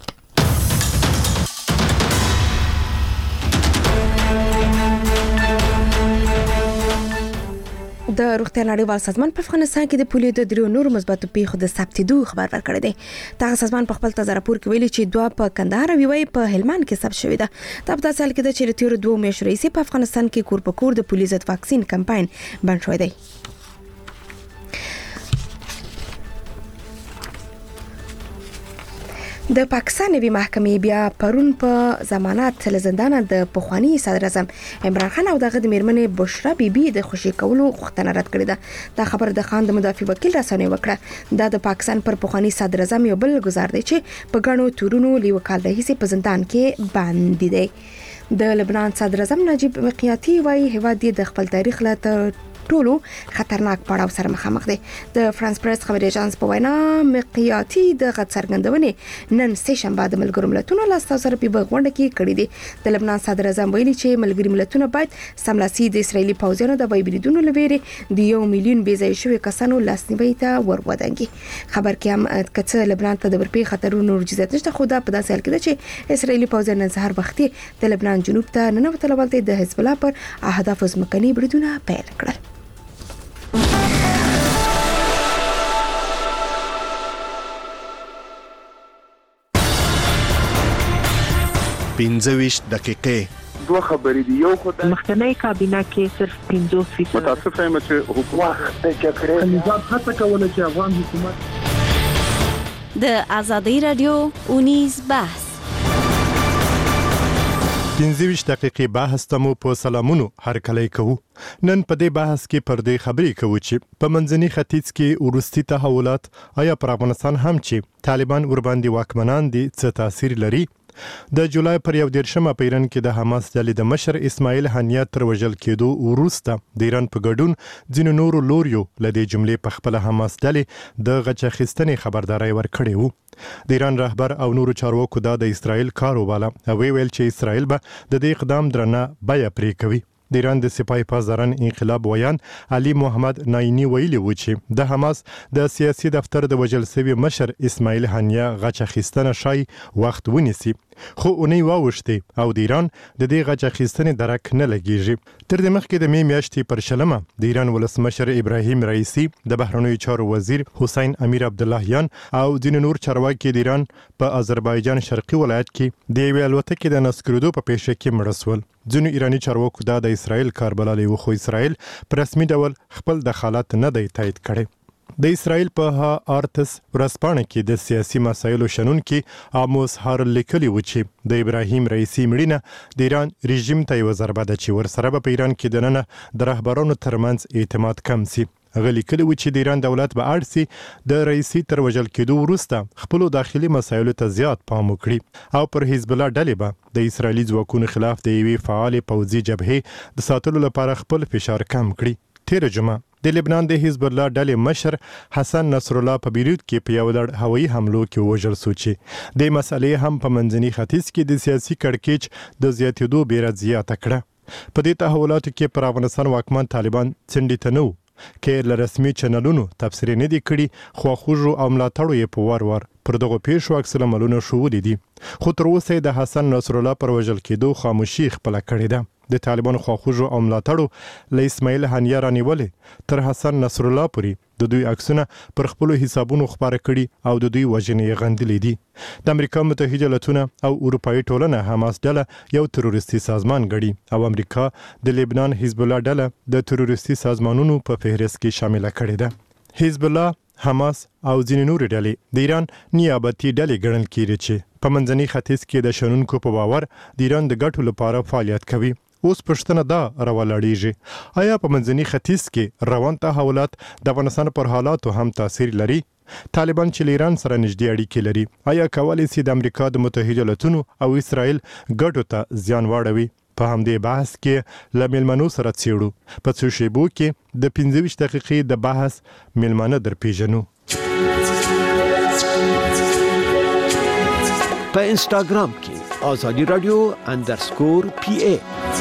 د روغتیا نړیوال سازمان په افغانستان کې د پولیو د دریو نورو مثبتو پیښو د ثبتېدو خبر ورکړی دی. دغه سازمان په خپل تازه راپور کې ویلي چې دوه په کندهار او یوه په هلمند کې ثبت شوې ده. دا په داسې حال کې ده چې د تېرو دوو میاشتو راهیسې په افغانستان کې کور په کور د پولیو ضد واکسین کمپاین بند شوی دی. د پاکستان نوي محکمې بیا پرون په ضمانت له زندانه د پخوانی صدر اعظم عمران خان او دغه د میرمنې بشرا بیبي د خوشي کولو غوښتنه رد کړې ده. دا خبر د خان د مدافع وکیل رسنۍ وکړه. دا د پاکستان پر پخوانی صدر اعظم یو بل گزار دی چې په غنو تورونو لیو کال راهیسې په زندان کې باندې دی. د لبنان صدر اعظم نجیب میقاتي وايي هیواد د خپل تاریخ له ټولو خطرناک پړاو سره مخامخ دی. د فرانس پریس خبري اژانس په وینا میقاتي د غټ څرګندونې نن سه شنبه د ملګرو ملتونو له سره په غونډه کې کړې دي. د لبنان صدر اعظم ویلي چې ملګري ملتونه باید سملاسي د اسرایلی پوځیانو د وایبریدونو لويري د یو میلیون بېځای شوی کسانو لاسنیوي ته ورودانګي. خبر کې هم کڅ لبنان ته د ورپی خطرونو ورجزت نشته، خو دا په داسې حال کې ده چې اسرایلی پوځیان نن سهار وختي د لبنان جنوب ته ننوتل ولته د حزب الله پر اهداف ځمکني بریدونه پیل کړل. پنځه ویشت دقیقې دوه خبرې دي. یو خو د مخکنی کابینه کې صرف پنځوس فیصد متاسف یم چې حکومت د جګړې نظام هڅه کوله چې افغان حکومت د ازادي رادیو اونیز بحث پنځه ویشت دقیقې بحث ته مو په سلامونو هرکلی کوو. نن په دې بحث کې پر دې خبرې کوو چې په منځني ختیځ کې وروستي تحولات آیا پر افغانستان هم چې طالبان ورباندې واکمنان دي څه تاثیر لري. د جولای پر یو دیرشمه په ایران کې د حماس ډلې د مشر اسماعیل هنیه تر وژل کېدو وروسته د ایران په ګډون ځینو نورو لوریو له دې جملې په خپل حماس ډلې د غچ اخیستنې خبرداري ورکړې وو. د ایران رهبر او نورو چارواکو دا د اسرائیل کار وباله او ویل چې اسرائیل به د دې اقدام درنه بیه پرې کوي. د ایران د سپای پاسداران انقلاب ویان علي محمد نایني ویلي و چې د حماس د سیاسي دفتر د وژل شوي مشر اسماعیل هنیه غچ اخیستنه شای وخت ونیسي، خو اونۍ واوښتې او د ایران د دې غچ اخیستنې درک نه لګیږي. تر دې مخکې د مې میاشتې پر شلمه د ایران ولسمشر ابراهیم رئیسی، د بهرنیو چارو وزیر حسین امیر عبداللهیان او ځینې نور چارواکي د ایران په آذربایجان شرقي ولایت کې د یوې الوتکې د نسکرېدو په پیښه کې مړه شول. ځینو ایرانی چارواکو دا د اسرائیل کار بللی و، خو اسرائیل په رسمي ډول خپل دخالت نه دی تایید کړی. د اسرائیل په ها آرتس ورځپاڼه کې د سیاسي مسایلو شنونکي آموس هارل لیکلي و چې د ابراهیم رئیسی مړینه د ایران رژیم ته یوه ضربه ده چې ورسره به په ایران کې دننه د رهبرانو ترمنځ اعتماد کم سي. هغه لیکلي و چې د ایران دولت به اړ سي د رئیسی تر وژل کېدو وروسته خپلو داخلي مسایلو ته زیات پام وکړي او پر حزب الله ډلې به د اسرائیلي ځواکونو خلاف د یوې فعالې پوځي جبهې د ساتلو لپاره خپل فشار کم کړي. تېره جمعه د لبنان د حزب الله ډلې مشر حسن نصر الله په بیروت کې په یو لړ هوایي حملو کې وژل شو چې د مسلې هم په منځني ختیځ کې د سیاسي کړکېچ د زیاتېدو بیره زیاته کړه. په دې تحولاتو کې پر افغانستان واکمن طالبان څنډې ته نه وو کې له رسمي چینلونو تبصرې نه دي کړي، خواخوږو او ملاتړو یې په وار وار پر دغو پیښو عکس العملونه ښودلي دي، خو تر اوسه د حسن نصر الله پر وژل کېدو خاموشي خپله کړې ده. د طالبانو خواخوږو او ملاتړو له اسماعیل هنیه رانیولې تر حسن نصر الله پورې د دوی عکسونه پر خپلو حسابونو خپاره کړي او د دوی وژنې یې غندلې دي. د امریکا متحده ایالتونه او اروپایي ټولنه حماس ډله یو تروریستي سازمان ګڼي او امریکا د لبنان حزب الله ډله د تروریستي سازمانونو په فهرست کې شامله کړې ده. حزب الله، حماس او ځینې نورې ډلې د ایران نیابتي ډلې ګڼل کېږي چې په منځني ختیځ کې د شنونکو په باور د ایران د ګټو لپاره فعالیت کوي. اوس پښتنه دا راولاړیږي، آیا په منځني ختیځ کې روان تحولات د افغانستان پر حالاتو هم تاثیر لري؟ طالبان چې له ایران سره نږدې اړیکې لري، آیا کولی شي د امریکا د متحده ایالاتونو او اسرائیل ګټو ته زیان واړوي؟ په همدې بحث کې له میلمنو سره څیړو. په څو شیبو کې د پنځه ویشت دقیقې د بحث میلمانه در پیژنو. په انسټاګرام کې آزادي رادیو اندرسکور پی ای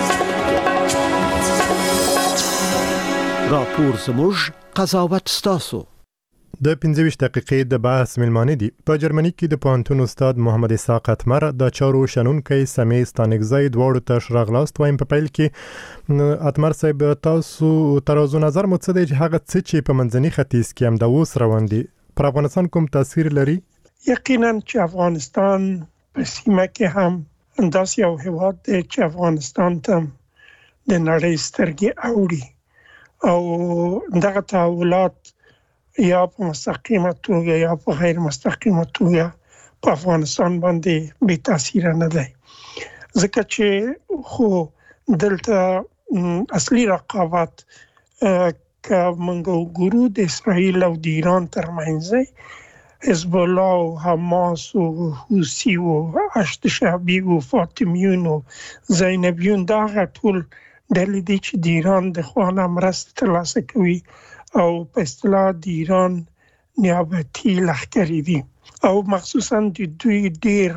راپور زموږ قضاوت ستاسو. د پنځه ویشت دقیقې د بحث میلمانه دي په جرمني کې د پوهنتون استاد محمد اسحاق اتمر د چارو شنونکی سمې ستانګزی دواړو ته ښه راغلاست وایم. په پیل کې اتمر صاحب تاسو ترازو نظر مو څه دی چې هغه څه چې په منځني ختیځ کې هم د اوس روان دي پر افغانستان کوم تاثیر لري؟ یقینا چې افغانستان په سیمه کې هم داسې یو هیواد دی چې افغانستان ته د نړۍ سترګې اوړي او دغه تحولات یا په مستقیمه توګه یا په غیر مستقیمه توګه په افغانستان باندې بې تاثیر نه دی، ځکه چې خو دلته اصلي رقابت که موږ وګورو د اسرائیل او د ایران ترمنځ حزب الله او حماس او حوثي او هشت شعبي او فاطمیون او زینبیون دا ټول ډلې دي چې د ایران د خوا نه مرسته ترلاسه کوي او په اصطلاح د ایران نیابتي لښکرې دي او مخصوصا د دوی ډیر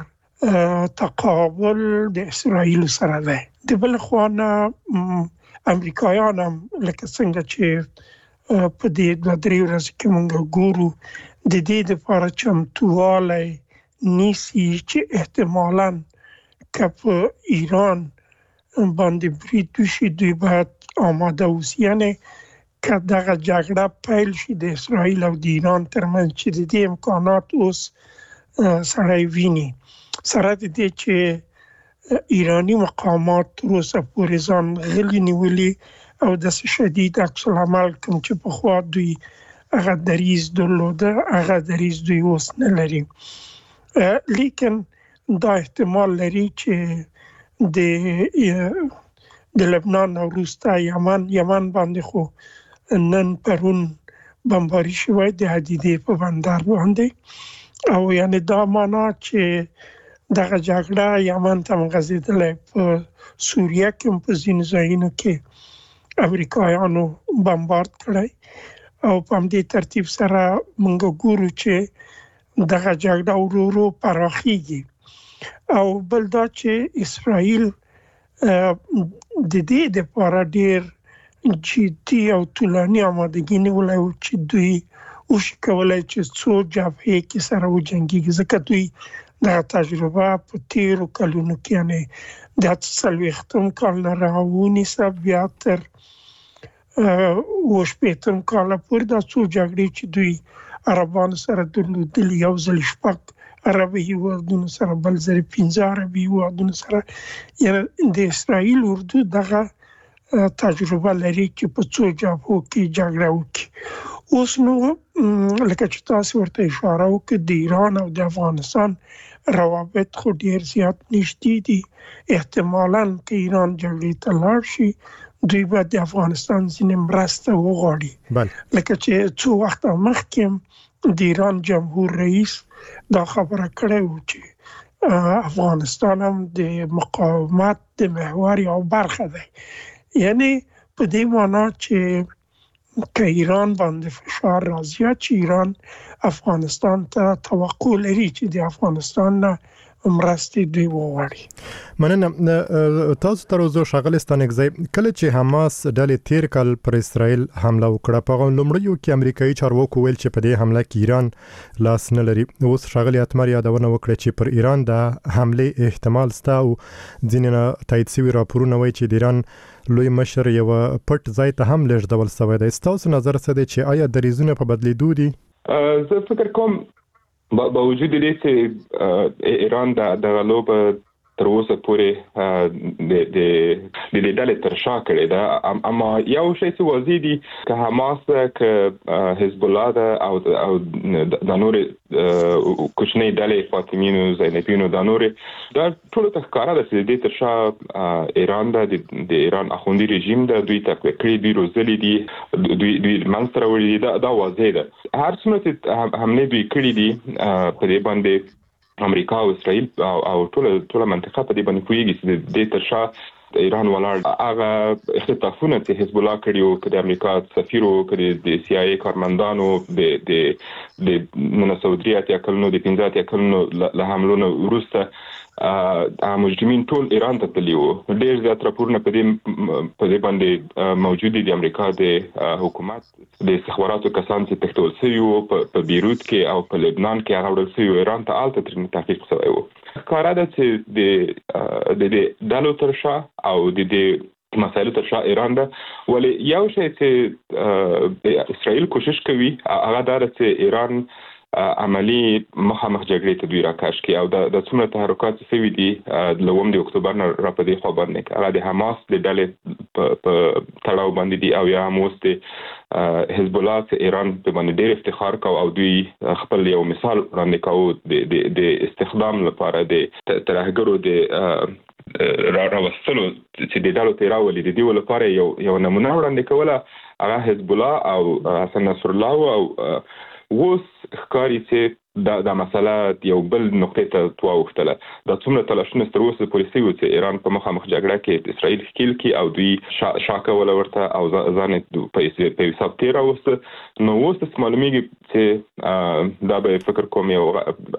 تقابل د اسرائیل سره دی. د بل خوا نه امریکایان هم لکه څنګه چې په دې دوه درې ورځې کې موږ ګورو د دې لپاره چمتووالی نیسي چې احتمالاً که په ایران باندې برید وشي دوی باید آماده اوسي، یعنی که دغه جګړه پیل شي د اسرائیل او د ایران ترمنځ چې د دې امکانات اوس سړی ویني، سره د دې چې ایرانی مقامات تر اوسه پورې ځان غلي نیولي او داسې شدید عکس العمل کوم چې پخوا دوی هغه دریځ درلوده هغه دریځ دوی اوس نه لري. لیکن دا احتمال لري چې د د لبنان او وروسته یمن یمن باندې خو نن پرون بمباري شوی د حدیدې په بندر باندې او یعنی دا معنا چې دغه جګړه یمن ته مغځېدلې، په سوریه کې په ځینو ځایونو کې امریکایانو بمبارد کړی او په همدې ترتیب سره موږ ګورو چې دغه جګړه ورو ورو پراخیږي. او بل دا چې اسرائیل د دې لپاره ډیر جدي او طولاني آمادګي نیولې و چې دوی وشي کولای چې څو جبهې کې سره وجنګيږي، ځکه دوی د تجربه په تیرو کلونو کې یعنی د څلوېښتم کال نه راونیسه بیا تر اوه شپېتم کال پورې دا څو جګړې چې دوی عربانو سره درلودلې، یو ځل شپږ عربي هیوادونو سره، بل ځل پنځه عربي هیوادونو سره، یعنی د اسرائیل اردو دغه تجربه لري چې په څو جبهو کې جګړه وکړي. اوس نو لکه چې تاسو ورته اشاره وکړه د ایران او د افغانستان روابط خو ډیر زیات نږدې دي، احتمالاً که ایران جګړې ته لاړ شي دوی به د افغانستان ځینې مرسته وغواړي، لکه چې څو وخت مخکې د ایران جمهور رئیس دا خبره کړې و چې افغانستان هم د مقاومت د محور یو برخه دی، یعنی په دې معنا چې که ایران باندې فشار راځي چې ایران افغانستان ته توقع لري چې د افغانستان نه مرستې دوی وغواړي. مننه. تاسو تر اوسه ښاغلی ستانکزی، کله چې حماس ډلې تیر کال پر اسرائیل حمله وکړه په هغه لومړیو کې امریکایي چارواکو ویل چې په دې حمله کې ایران لاس نه لري. اوس ښاغلی اتمر یادونه وکړه چې پر ایران د حملې احتمال شته او ځینې تایید شوي راپورونه وایي چې د ایران لوی مشر یو پټ ځای ته هم لېږدول شوی دی. ستاسو نظر څه دی چې آیا دریځونه په بدلیدو دي؟ زه فکر کوم با وجود دې چې ایران د د غلو په تر اوسه پورې د د د ډلې تر شا کړی دا. اما یو شی چې واضح دي که حماس که حزب الله ده او او د نور کوچنی ډلې فاطمیینو زینبینو د نور دا ټول تخکاره ده چې د تر شا ایران ده د ایران اخوندي رژیم ده دوی تقویه کړی دوی روزلي دي دوی دوی منځ راوړي دا دا واضح ده. هر څومره چې حمله دوی کړی دي په دې باندې امریکا او اسرائیل او ټول ټول منطقه په دې باندې کوي چې د تر شا ایران ولاړ هغه اختطافونه چې حزب الله کړیو کړي امریکا سفیرو کړي د سی آی ای کارمندانو د د د منسودریات یا کلونو د پنځات یا کلونو له حملونو وروسته ا مجرمین ټول ایران ته تللی وو. ډېر زیات راپورونه په دې په دې باندې موجود دي. امریکا د حکومت د استخباراتو کسان چې تښتول شوي وو په بیروت کې او په لبنان کې هغه وړل شوي ایران ته الته تر تحقیق شوی وو. کار ده چې د د د دالو تر شا او د د مسایلو تر شا ایران ده. ولې یو شی چې اسرائیل کوشش کوي هغه دا چې ایران عملی مخامخ جګړې ته دوی راکاش کی او د څومره تحرکات شوي دي د لوم د اکتوبر نه را پدې خو باندې هغه د حماس د ډلې په تړاو باندې دي او یا موږ د حزب الله چې ایران په باندې ډېر افتخار کوي او دوی خپل یو مثال وړاندې کوي د د استخدام لپاره د ترهګرو د را راوستلو چې د ډالو تیراولې د دې لپاره یو یو نمونه وړاندې کوله هغه حزب الله او حسن نصر الله او اوس ښکاري چې دا د مسله یو بل نقطې ته تواوښتله. دا څومره تلاشونه تر اوسه پورې شوي چې ایران په مخامخ جګړه کې اسرائیل ښکیل کړي او دوی شا کوله ورته او ځان یې په حساب تېراوسته. نو اوس داسې معلومېږي چې دا به فکر کوم یو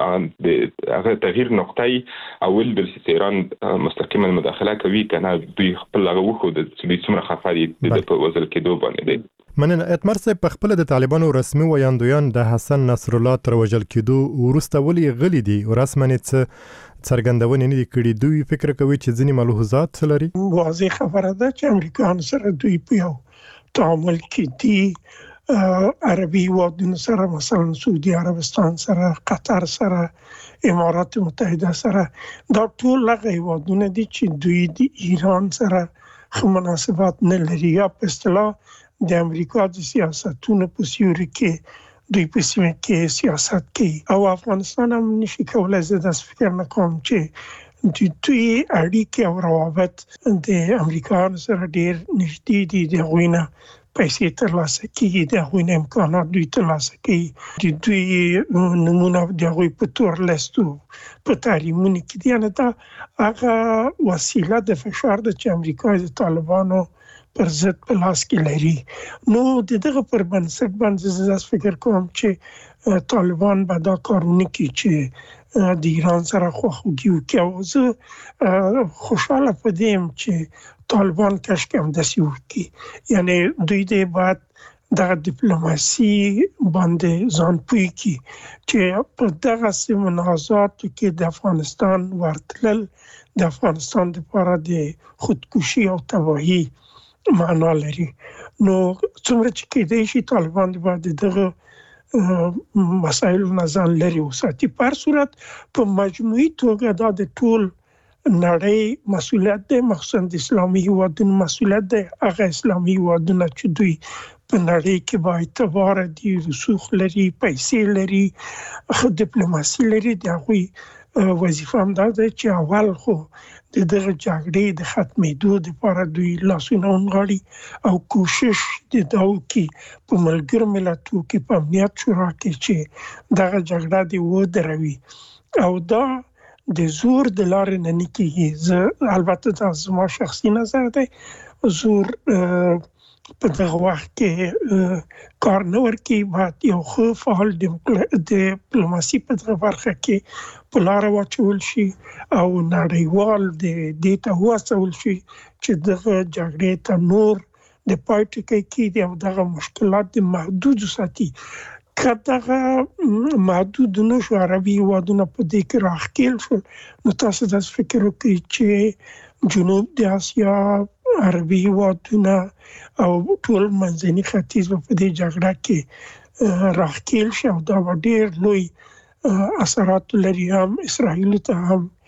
د هغه تغییر نقطه وي او ولیدل شي چې ایران مستقیما مداخله کوي که نه دوی خپل هغه وښوده چې دوی څومره خفه دي د په وژل کېدو باندې دی. مننه. اتمر صاحب په خپل د طالبانو رسمي ویاندویان د حسن نصر الله تر وژل کېدو وروسته ولې غلي دي او رسماً څه څرګندونه نه کړي؟ دوی فکر کوي چې ځینې ملحوظات لري. واضح خبره ده چې امریکایان سره دوی په یو تعامل کې دي. عربي هیوادونو سره مثلا سعودي عربستان سره قطر سره امارات متحده سره دا ټول هغه هیوادونه دي چې دوی د ایران سره ښه مناسبات نه لري یا په اصطلاح د امریکا د سیاستونو په سیوري کې دوی په سیمه کې سیاست کوي او افغانستان هم نشي کولای زه د فکر نه کوم چې د دوی اړیکې او روابط د امریکایانو سره ډیر نږدې دي. د غوینه پیسې ترلاسه کوي، د غوینه امکانات دوی ترلاسه کوي، د دوی نمونه د غوی په تور لستو په تعلیمونو کې دي. نه دا هغه وسیله د فشار د چې امریکا د طالبانو پر ضد په لاس کې لري. نو د دغه پر بنسټ باندې زه فکر کوم چې طالبان به دا کارونه کوي چې د ایران سره خواخوږي وکړي او زه خوشاله پدیم چې طالبان کشکې هم داسې وکړي. یعنی دوی دې باید دغه ډیپلوماسي باندې ځان پوه کړي چې په دغه منازعاتو کې د افغانستان ورتلل د افغانستان لپاره د خودکشي او تباهي معنا لري. نو څومره چې کېدای شي طالبان باید دغه مسایلو نه ځان لري وساتي. په هر صورت په مجموعي توګه دا د ټول نړۍ مسؤلیت دی، مخصوصا د اسلامي هیوادونو مسؤلیت دی. هغه اسلامي هیوادونه چې دوی په نړۍ کې با اعتبار دي، رسوخ لري، پیسې لري، ډیپلوماسي لري، د هغوی وظیفه هم دا ده چې اول خو د دغه جګړې د ختمېدو لپاره دوی لاسونه ونغاړي او کوشش د دا وکړي په ملګرو ملتونو کې په امنیت شورا کې چې دغه جګړه دې ودروي او دا د زور د لارې نه نه کېږي. زه البته دا زما شخصي نظر دی، زور په دغه وخت کې کار نه ورکوي. باید یو ښه فعال ډیپلوماسي په دغه برخه کې په لاره واچول شي او نړیوال د دې ته وهڅول شي چې دغه جګړې ته نور د پای ټکی کېږدي او دغه مشکلات د محدود وساتي. که دغه محدود نه شو، عربي هیوادونه په دې کې راښکېل شول، نو تاسو داسې فکر وکړئ چې جنوب د اسیا عربي هیوادونه او ټول منځني ختیځ په دې جګړه کې راښکېل شي او دا ډېر لوی اثرات لري، هم اسرائیل ته هم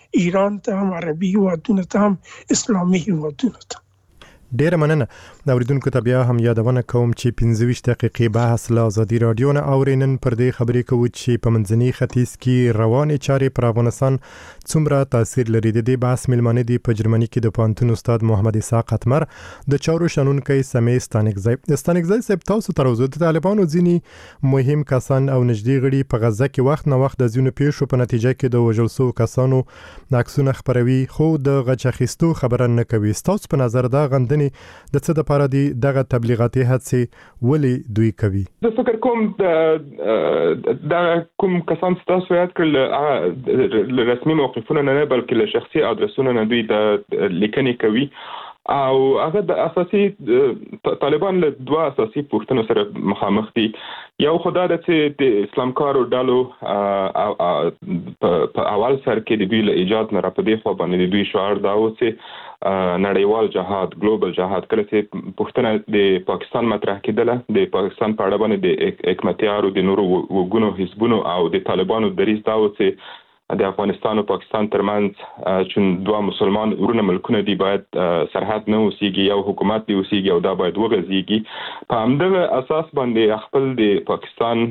ایران ته هم عربي هیوادونو ته هم اسلامي هیوادونو ته. ډیره مننه. د اوریدونکو ته بیا هم یادونه کوم چې پنځه ویشت دقیقې بحث له ازادي رادیو نه اورینن پر دې خبرې کوو چې په منځني ختیځ کې روانې چارې پر افغانستان څومره تاثیر لري. د دې بحث ملمانه دی په جرمني کې د پانتون استاد محمد اسحاق اتمر د چارو شنونکو سمې ستانګزای ستانګزای صاحب تاسو تر اوسه د طالبانو ځینی مهم کسان او نږدې غړي په غزه کې وخت نه وخت د ځینو پیښو په نتیجه کې د وژل شوو کسانو عکسونه خبروي خو د غچ اخیستو خبره نه کوي. تاسو په نظر دا غندنې د څه د پاره دی دغه تبلیغاتي هڅې ولې دوی کوي؟ زه فکر کوم د د کوم کسان تاسو یاد کړل رسمي موقفونه نه بلکې له شخصي ادرسونو نه دوی د لیکنې کوي او هغه د اساسي طالبان له دوه اساسي پوښتنو سره مخامخ دي. یو خدای د چې د اسلام کارو ډالو په اول سر کې د دوی له ایجاد نه را پدې خو باندې دوی شعار دا و چې نړیوال جهاد ګلوبل جهاد کله چې پښتنه د پاکستان مطرح کېدله د پاکستان په اړه باندې د حکمتیارو د نورو وګونو حزبونو او د طالبانو دریځ دا و چې د افغانستان او پاکستان ترمنځ چې دوه مسلمان ورونه ملکونه دي باید سرحد نه اوسېږي یو حکومت دی اوسېږي او دا باید وغځېږي. په همدغه اساس باندې خپل د پاکستان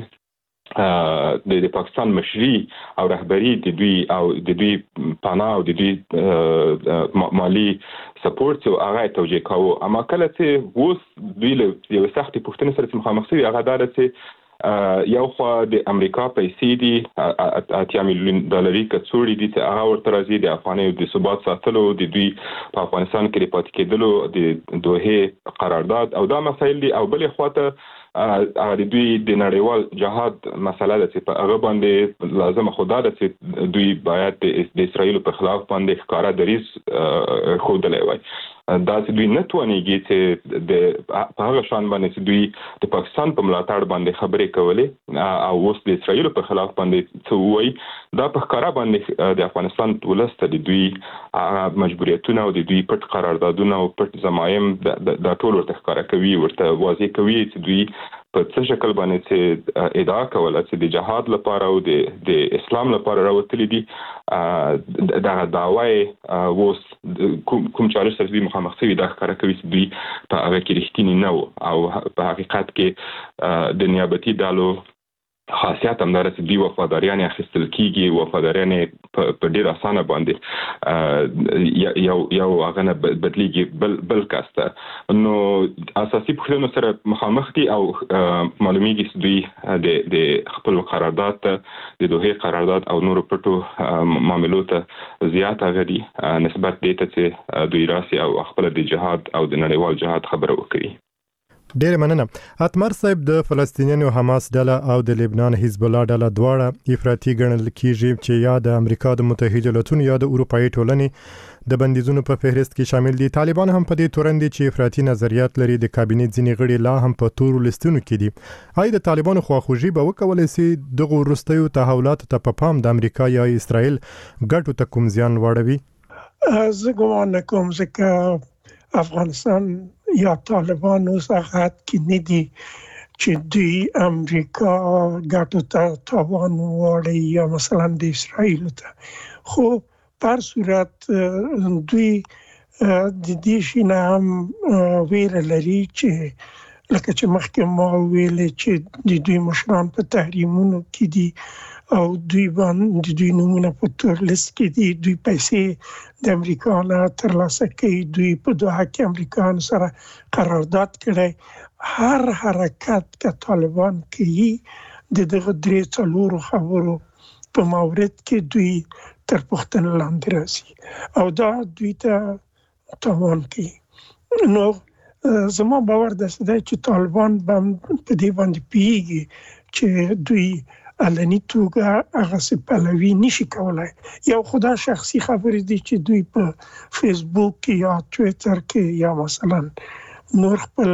د پاکستان مشري او رهبری د دوی او د دوی پناه او د دوی مالی سپورت او هغه توجیه کاوه. اما کله چې اوس دوی له یو سختي پوښتنې سره مخامخ شوي هغه دا چې یو خو د امریکا پیسې دي اتیا میلیون ډالري کڅوړي دي چې هغه ورته راځي د افغاني د ثبات ساتلو د دوی په افغانستان کې پاتې کېدلو د دوه قرارداد او دا مسایل دي او بلې خواته د دوی د نړیوال جهاد مسله ده چې په هغه باندې لازم خدا ده چې دوی باید د اسرائیل په خلاف باندې ښکارا دریځ ښودلی وای. دا چې دوی نه توانېږي چې د په هغه شان باندې چې دوی د پاکستان په ملاتړ باندې خبرې کولې او اوس د اسرائیل په خلاف باندې څه وایي دا په ښکارا باندې د افغانستان ولس ته د دوی مجبوریتونه او د دوی پټ قراردادونه او پټ ضمایم د ټول ورته ښکارا کوي ورته واضح کوي چې دوی په څه شکل باندې چې ادعا کوله چې د جهاد لپاره او د د اسلام لپاره راوتلي دي دا دعوی اوس کوم چارج سره دوی مخامخ شوي دا ښکاره کوي چې دوی په هغه کې رښتیني نه وو او په حقیقت کې د نیابتي ډلو خاصیت هم دا چې دوی وفاداریان اخیستل کیږي وفاداریان په ډیر اسانه باندې یو یو هغه نه بدلیږي بل بل کاسته نو اساسي پوښتنو سره مخامخ دي او معلومیږي چې دوی د د خپل قرارداد د دوه قرارداد او نورو پټو معاملو ته زیات غدي نسبت دي ته دوی راسي او خپل د جهاد او د نړیوال جهاد خبره وکړي. ډیر مننه. اتمر صاحب د فلسطینیانو حماس ډله او د لبنان حزب الله ډله دواړه افراطي ګڼل کیږي چې یا د امریکا د متحده ایالاتونو یا د اروپאי ټولنې د بندیزونو په فهرست کې شامل دي. طالبان هم په دې تورن دي چې افراطي نظریات لري. د کابینه ځینې غړي لا هم په تور لستونو کې دي. آیا د طالبانو خواخوږي به وکولای شي دغه وروستیو تحولات ته په پام د امریکا یا اسرائیل ګټو ته کوم زیان واړوي؟ زه ګومان نه کوم ځکه افغانستان یا طالبان اوس هغه کې نه دي چې دوی امریکا ګټو ته تاوان وړي یا مثلا د اسرائیل ته خو په صورت دوی د دې شي نه هم ویل لري چې لکه چې مخکې ما ویل چې د دوی مشران په تحریمونو کې دي او دوی باندې دوی نمونه په تور لیست کې دي دوی پیسې د امریکا نه ترلاسه کوي دوی په دوه کې امریکا سره قرارداد کړي هر حرکت که طالبان کوي د دغه درې څلورو خبرو په مورد کې دوی تر پوښتنې لاندې راځي او دا دوی ته تاوان کوي. نو زما باور ده چې طالبان په دې باندې پیږي چې دوی علني توګه هغه څه پلوي نشي کولای. یو خدا شخصي خبرې دي چې دوی په فیسبوک کې یا ټویټر کې یا مثلا نور خپل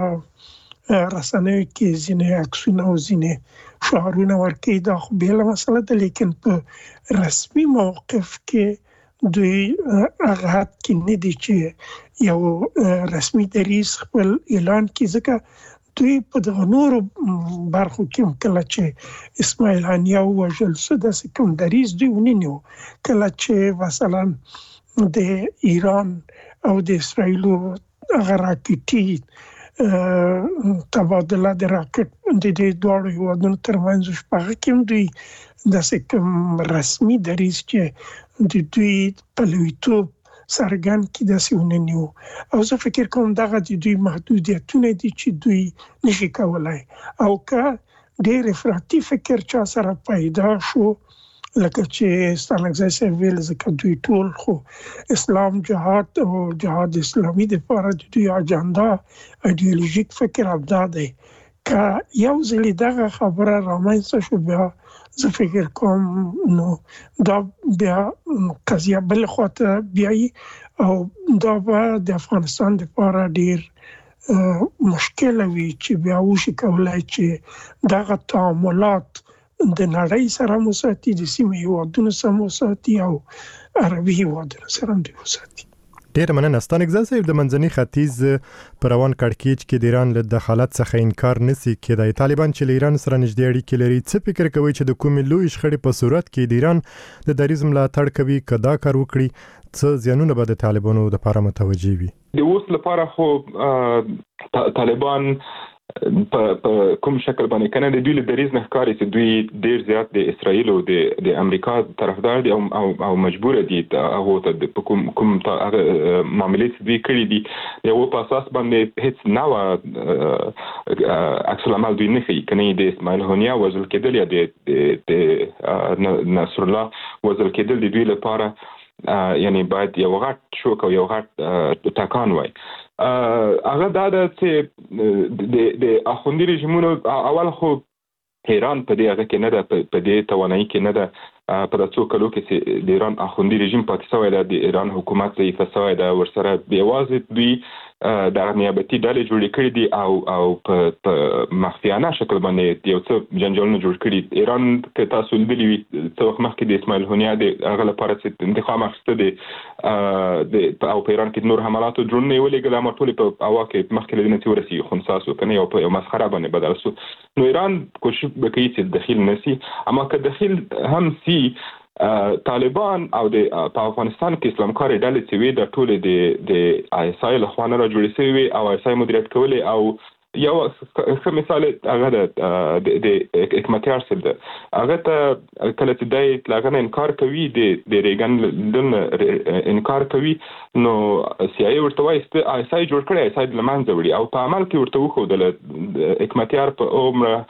رسنیو کې ځینې عکسونه او ځینې شعارونه ورکوي دا خو بېله مسله ده لیکن په رسمي موقف کې دوی هغه حد کې نه دي چې یو رسمي دریځ خپل اعلان کړي ځکه دوی په دغه نورو برخو کې کله چې اسماعیل هانیه ووژل سو داسې کوم دریځ دوی ونیو کله چې مثلا د ایران او د اسرائیلو هغه راکټي تبادله د راکټ د دې دواړو هیوادونو ترمنځ شپږ کې دوی داسې کوم رسمي دریځ چې د دوی پلویتوب سرګن کې داسې ونیو او زه فکر کوم دغه د دوی محدودیتونه دي چې دوی نشي کولای او که ډېر افراطي فکر چا سره پیدا شو لکه چې ستانکزی صاحب ویل ځکه دوی ټول خو اسلام جهاد او جهاد اسلامي د لپاره د دوی اجنډا ایډیولوژیک فکر ابدا دی که یو ځل دغه خبره رامنځته شو بیا زه فکر کوم نو دا بیا قضیه بل خواته بیایي او دا به د افغانستان لپاره ډېر مشکل وي چې بیا وشي کولای چې دغه تعاملات د نړۍ سره مساتی د سیمې هیوادونو سره مساتی او عربي هیوادونو سره هم مساتی. ډیر مننه. ستانکزی صاحب د منځني ختیځ پر روان کړکېچ کې د ایران له دخالت څخه انکار نسی کېدای. طالبان چې له ایران سره نږدې اړیکې لري څه فکر کوي چې د کومې لوی شخړې په صورت کې د ایران د دریځ ملاتړ کوي کدا کار وکړي څه زیانونه به د طالبانو لپاره متوجي وي؟ د اوس لپاره خو طالبان په کوم شکل باندې کنه د دوی له دریځ نه ښکاري چې دوی ډیر زیات د اسرائیل او د د امریکا طرفدار دي او او مجبور دي هغه ته په کوم کوم معاملې چې دوی کړی دي یو په اساس باندې هیڅ نو عکس العمل دوی نه کوي کنه د اسماعیل هانیه وزل کېدل یا د نصر الله وزل کېدل د دوی لپاره یعنی باید یو غټ شوک او یو غټ ټاکان وای. هغه دا چې د د اخوندي رژیمونو اول خو ایران په دې هغه کې نه ده په دې توانایي کې نه ده په داسو کلو کې چې د ایران اخوندي رژیم پاتې شوی دی د ایران حکومت ضعیف شوی دی ورسره بیوازې دوی د نیابتي ډلې جوړې کړې دي او او په مخفیانه شکل باندې یو څه جنجالونه جوړ کړي. ایران کې تاسو لیدلی وي څو وخت مخکې د اسماعیل هانیه د هغه لپاره چې انتخاب اخیسته دي د او په ایران کې نور حملات ډرون نه ولېږل امر ټول په هوا کې مخکې لدې نه ورسي خنثاس وکنه یو په مسخره باندې بدل شو. نو ایران کوشش وکړي چې دخیل نسی اما که دخیل هم سی طالبان او د افغانستان کې اسلامکاري ډلې چې وي د ټول د د آی اس آی له خوا نه را جوړې شوی او آی اس آی مدیریت کولې او یو ښه مثال هغه د د حکمتیار صاحب ده هغه ته کله چې د لاغنه انکار کوي د د ریګن د انکار کوي نو سی آی ورته وایي چې آی اس آی جوړ کړی آی اس آی د لمانځه وړي او په عمل کې ورته وخو د حکمتیار په عمر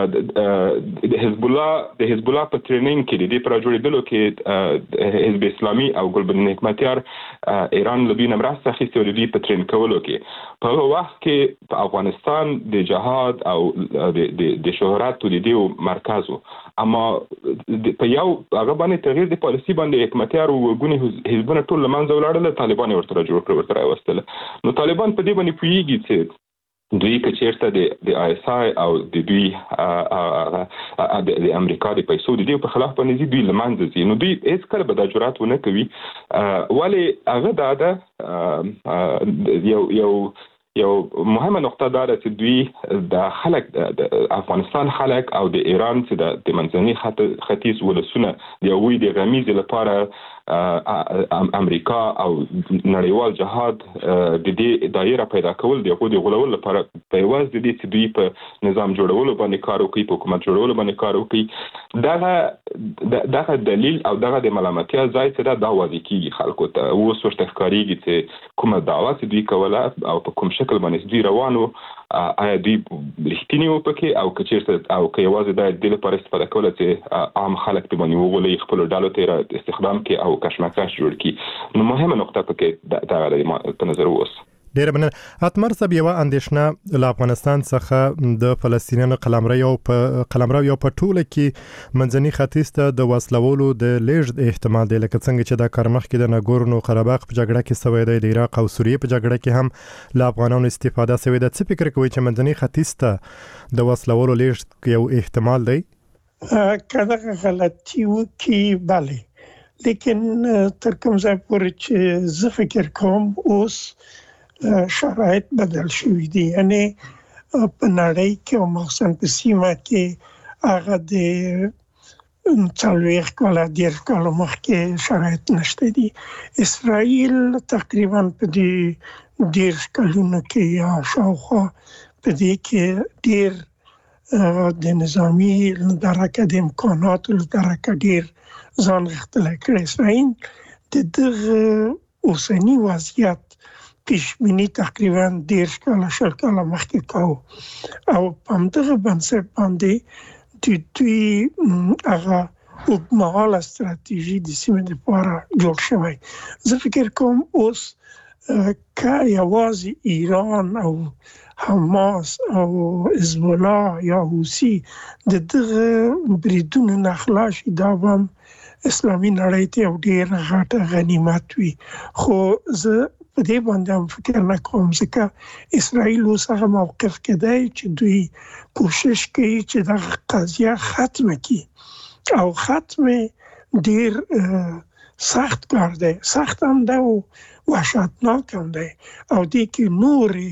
د حزب الله د حزب الله په ټریننګ کې د دې پر جوړېدلو کې حزب اسلامي او ګلبدین حکمتیار ایران له دوی نه مرسته اخیستې او د دوی په ټرین کولو کې په هغه وخت کې په افغانستان د جهاد او د د شهرت د دیو مرکز اما په یو هغه باندې تغییر د پالیسي باندې حکمتیار او ګونی حزبونه ټول لمنځه ولاړل طالبان ورته جوړ کړ ورته واستل. نو طالبان په دې باندې پوهیږي چې دوی کچیرته د د آی اس آی او د دوی د امریکا د پیسو د دې په خلاف باندې دوی لمانځي نو دوی هیڅ کله به د جرأت ونه کوي ولی هغه دا یو یو یو مهمه نقطه دا ده چې دوی د خلک د افغانستان خلک او د ایران چې د منځني ختیځ ولسونه د یوې د غمیز لپاره امریکا او نړیوال جهاد د دې دایره پیدا کول دی خو د غلول لپاره په واز د دې چې دوی په نظام جوړولو باندې کار کوي په حکومت جوړولو باندې کار کوي دا دغه دلیل او دغه د ملامتیا ځای څه دا داوازي کیږي خلکو ته اوس ورته ښکاریږي چې کومه دعوا چې دوی کوله او په کوم شکل باندې دوی روانو آیا دوی رښتینی و پکې او کچیرته او که یوازې د دې لپاره استفاده کوله چې عام خلک په باندې وغولي خپل ډالو ته استخدام کوي او کشمکش جوړ کړي. نو مهمه نقطه پکې دا د په نظر اوس ډیر مننه. اتمر صاحب یو اندیشنه له افغانستان څخه د فلسطینیانو قلمرو او په قلمرو یو په ټوله کې منځني ختیځ ته د وسلولو د لیږد احتمال دی لکه څنګه چې دا کار مخکې د ناګورنو قرهباغ په جګړه کې سوی دی د عراق او سوریې په جګړه کې هم له افغانانو استفاده سوی ده. څه فکر کوي چې منځني ختیځ ته د وسلولو لیږد یو احتمال دی؟ کله غلطي وکي bale لیکن تر کوم ځای پورې چې زه فکر کوم اوس شرایط بدل شوي دي یعنی په نړۍ کې او مخصوصا په سیمه کې هغه د څلوېښت کاله دېرش کاله مخکې شرایط نشته دي. اسرائیل تقریبا په دې دېرش کلونو کې یا شاوخوا په دې کې ډېر د نظامي درکه د امکاناتو درکه ډېر ځان غښتلی کړی. اسرائیل د دغه اوسني وضعیت پیشبینی تقریبا دېرش کاله شل کاله مخکې کوو او په همدغه بنسټ باندې د دوی هغه اوږدمهاله ستراتیژي د سیمې لپاره جوړ شوی. زه فکر کوم اوس که یوازې ایران او حماس او حزب الله یا حوثي د دغه بریدونو نه خلاص شي دا به هم اسلامي نړۍ ته یو ډېر غټه غنیمت وي. خو زه په دې باندې هم فکر نه کوم ځکه اسرائیل اوس هغه موقف کې دی چې دوی کوشش کوي چې دغه قضیه ختمه کړي او ختمه ډېر سخت کار دی، سخت هم دی او وحشتناک هم دی او دې کې نورې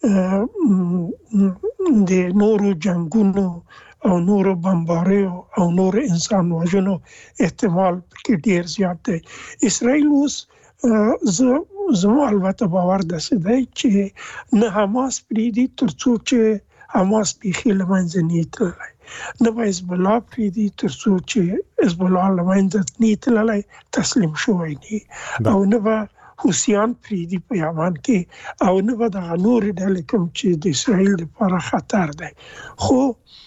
د نورو جنګونو او نورو بمباریو او نورو انسان وژنو احتمال کې ډېر زیات دی. اسرائیل اوس زه زما البته باور داسې دی چې نه حماس پرېږدي تر څو چې حماس بیخي له منځه نه وي تللی، نه به حزب الله پرېږدي تر څو چې حزب الله له منځه نه وي تللی تسلیم شوی نه او نه به حوثیان پرېږدي په یمن کې او نه به دغه نورې ډلې کوم چې د اسرائیل لپاره خطر دی. خو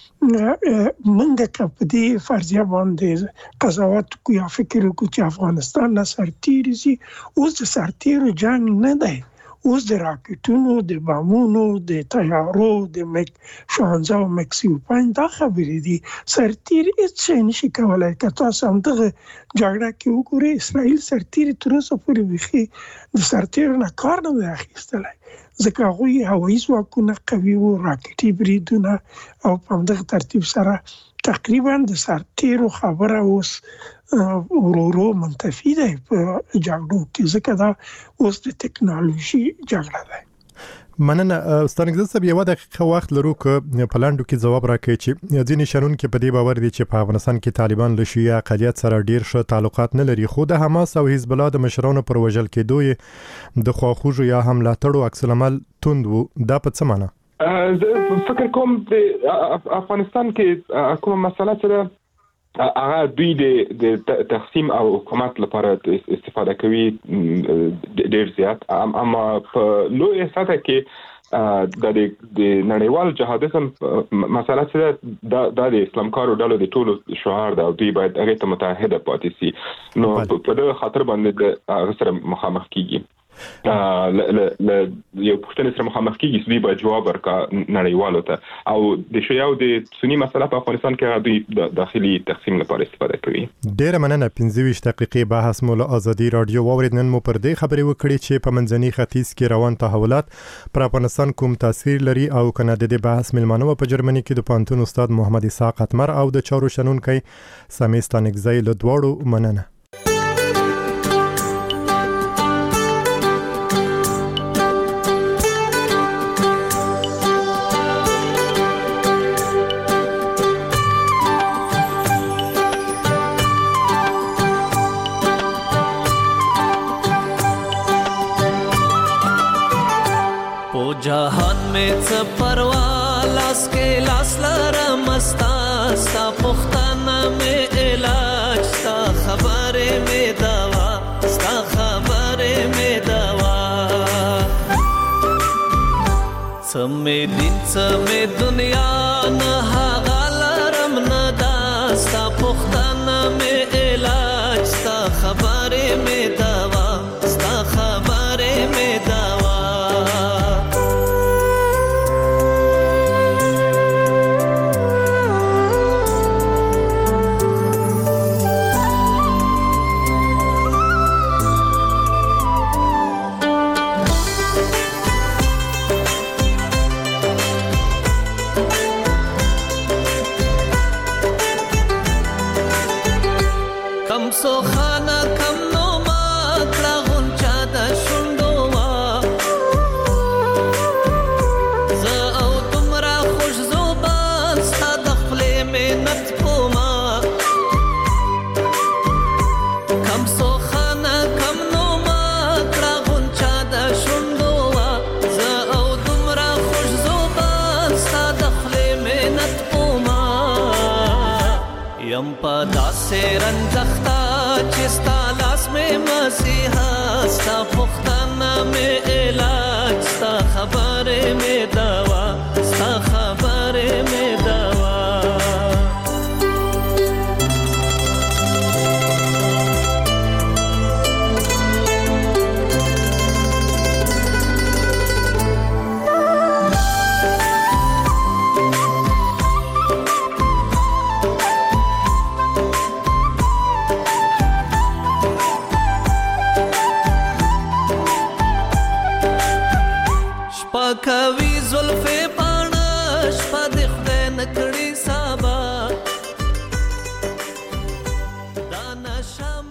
منګه که په دې فرضیه باندې قضاوت کو یا فکر وکړو چې افغانستان نه سرتیري شي، اوس د سرتیرو جنګ نه دی، اوس د راکټونو د بمونو د طیارو د مک شانزه او مکسیو پنځه دا خبرې دي. سرتیر هیڅ شی نشي کولی. که تاسو همدغه جګړه کې وګورئ اسرائیل سرتیري تر اوسه پورې بیخي د سرتیرو نه کار نه دی اخیستلی ځکه هغوی هوایي ځواکونه قوي وو، راکټي بریدونه او په همدغه ترتیب سره تقریبا د سرتیرو خبره اوس ورو ورو منتفي دی په جګړو کې ځکه دا اوس د ټکنالوژي جګړه ده. مننه ستانګزه صاحب، یو دقیقه وخت لرو که په لاندو کې ځواب راکړي چې ځینې شنونکي په دې باور دي چې په افغانستان کې طالبان له شیعه اقلیت سره ډیر ښه تعلقات نه لري، خو د حماس او حزب الله د مشرانو پر وژل کېدو یې د خواخوږو یا هم ملاتړو عکس العمل توند وو. دا په څه معنی؟ زه فکر کوم د افغانستان کې کومه مسله چې هغه دوی د تقسیم او حکومت لپاره استفاده کوي ډیر زیات، اما په لوی سطح کې د نړیوال جهادیزم مسله چې د اسلامکارو ډلو د ټولو شعار ده او دوی باید هغه ته متحده پاتې شي، نو په دغه خاطر باندې د هغه سره مخامخ کیږي. ل ل یو پښتنه سره مخامخ کیږي چې به جواب ورکړي نړیوالو ته او د شیعه او د سنی مسله په افغانستان کې دوی د داخلي تقسیم لپاره استفاده کوي. ډیره مننه. پنځه ویشت دقیقې بحث مو له ازادي رادیو واورید. نن مو پر دې خبرې وکړې چې په منځني ختیځ کې روان تحولات پر افغانستان کوم تاثیر لري او کنه د دې بحث ملمنو په جرمني کې د پانتون استاد محمد اسحاق اتمر او د چارو شنونکي سمیستانګزی له دواړو مننه. जहान में च परवा लास के लास लरम मस्ता सा पुख्ताना में इलाज सा खबरे में दवा सा खबरे में दवा समे दिन समे दुनिया न हागलरम न दास्ता पुख्ताना में इलाज सा खबरे में दवा सा खबरे में दवा सो खाना कम नो मात्रा गुंचा द शुंडोवा ज औ तुम یم په داسې رنځختا چې ستا لاس مې مسیحا ستا پوښتنه مې علاج ستا خبرې مې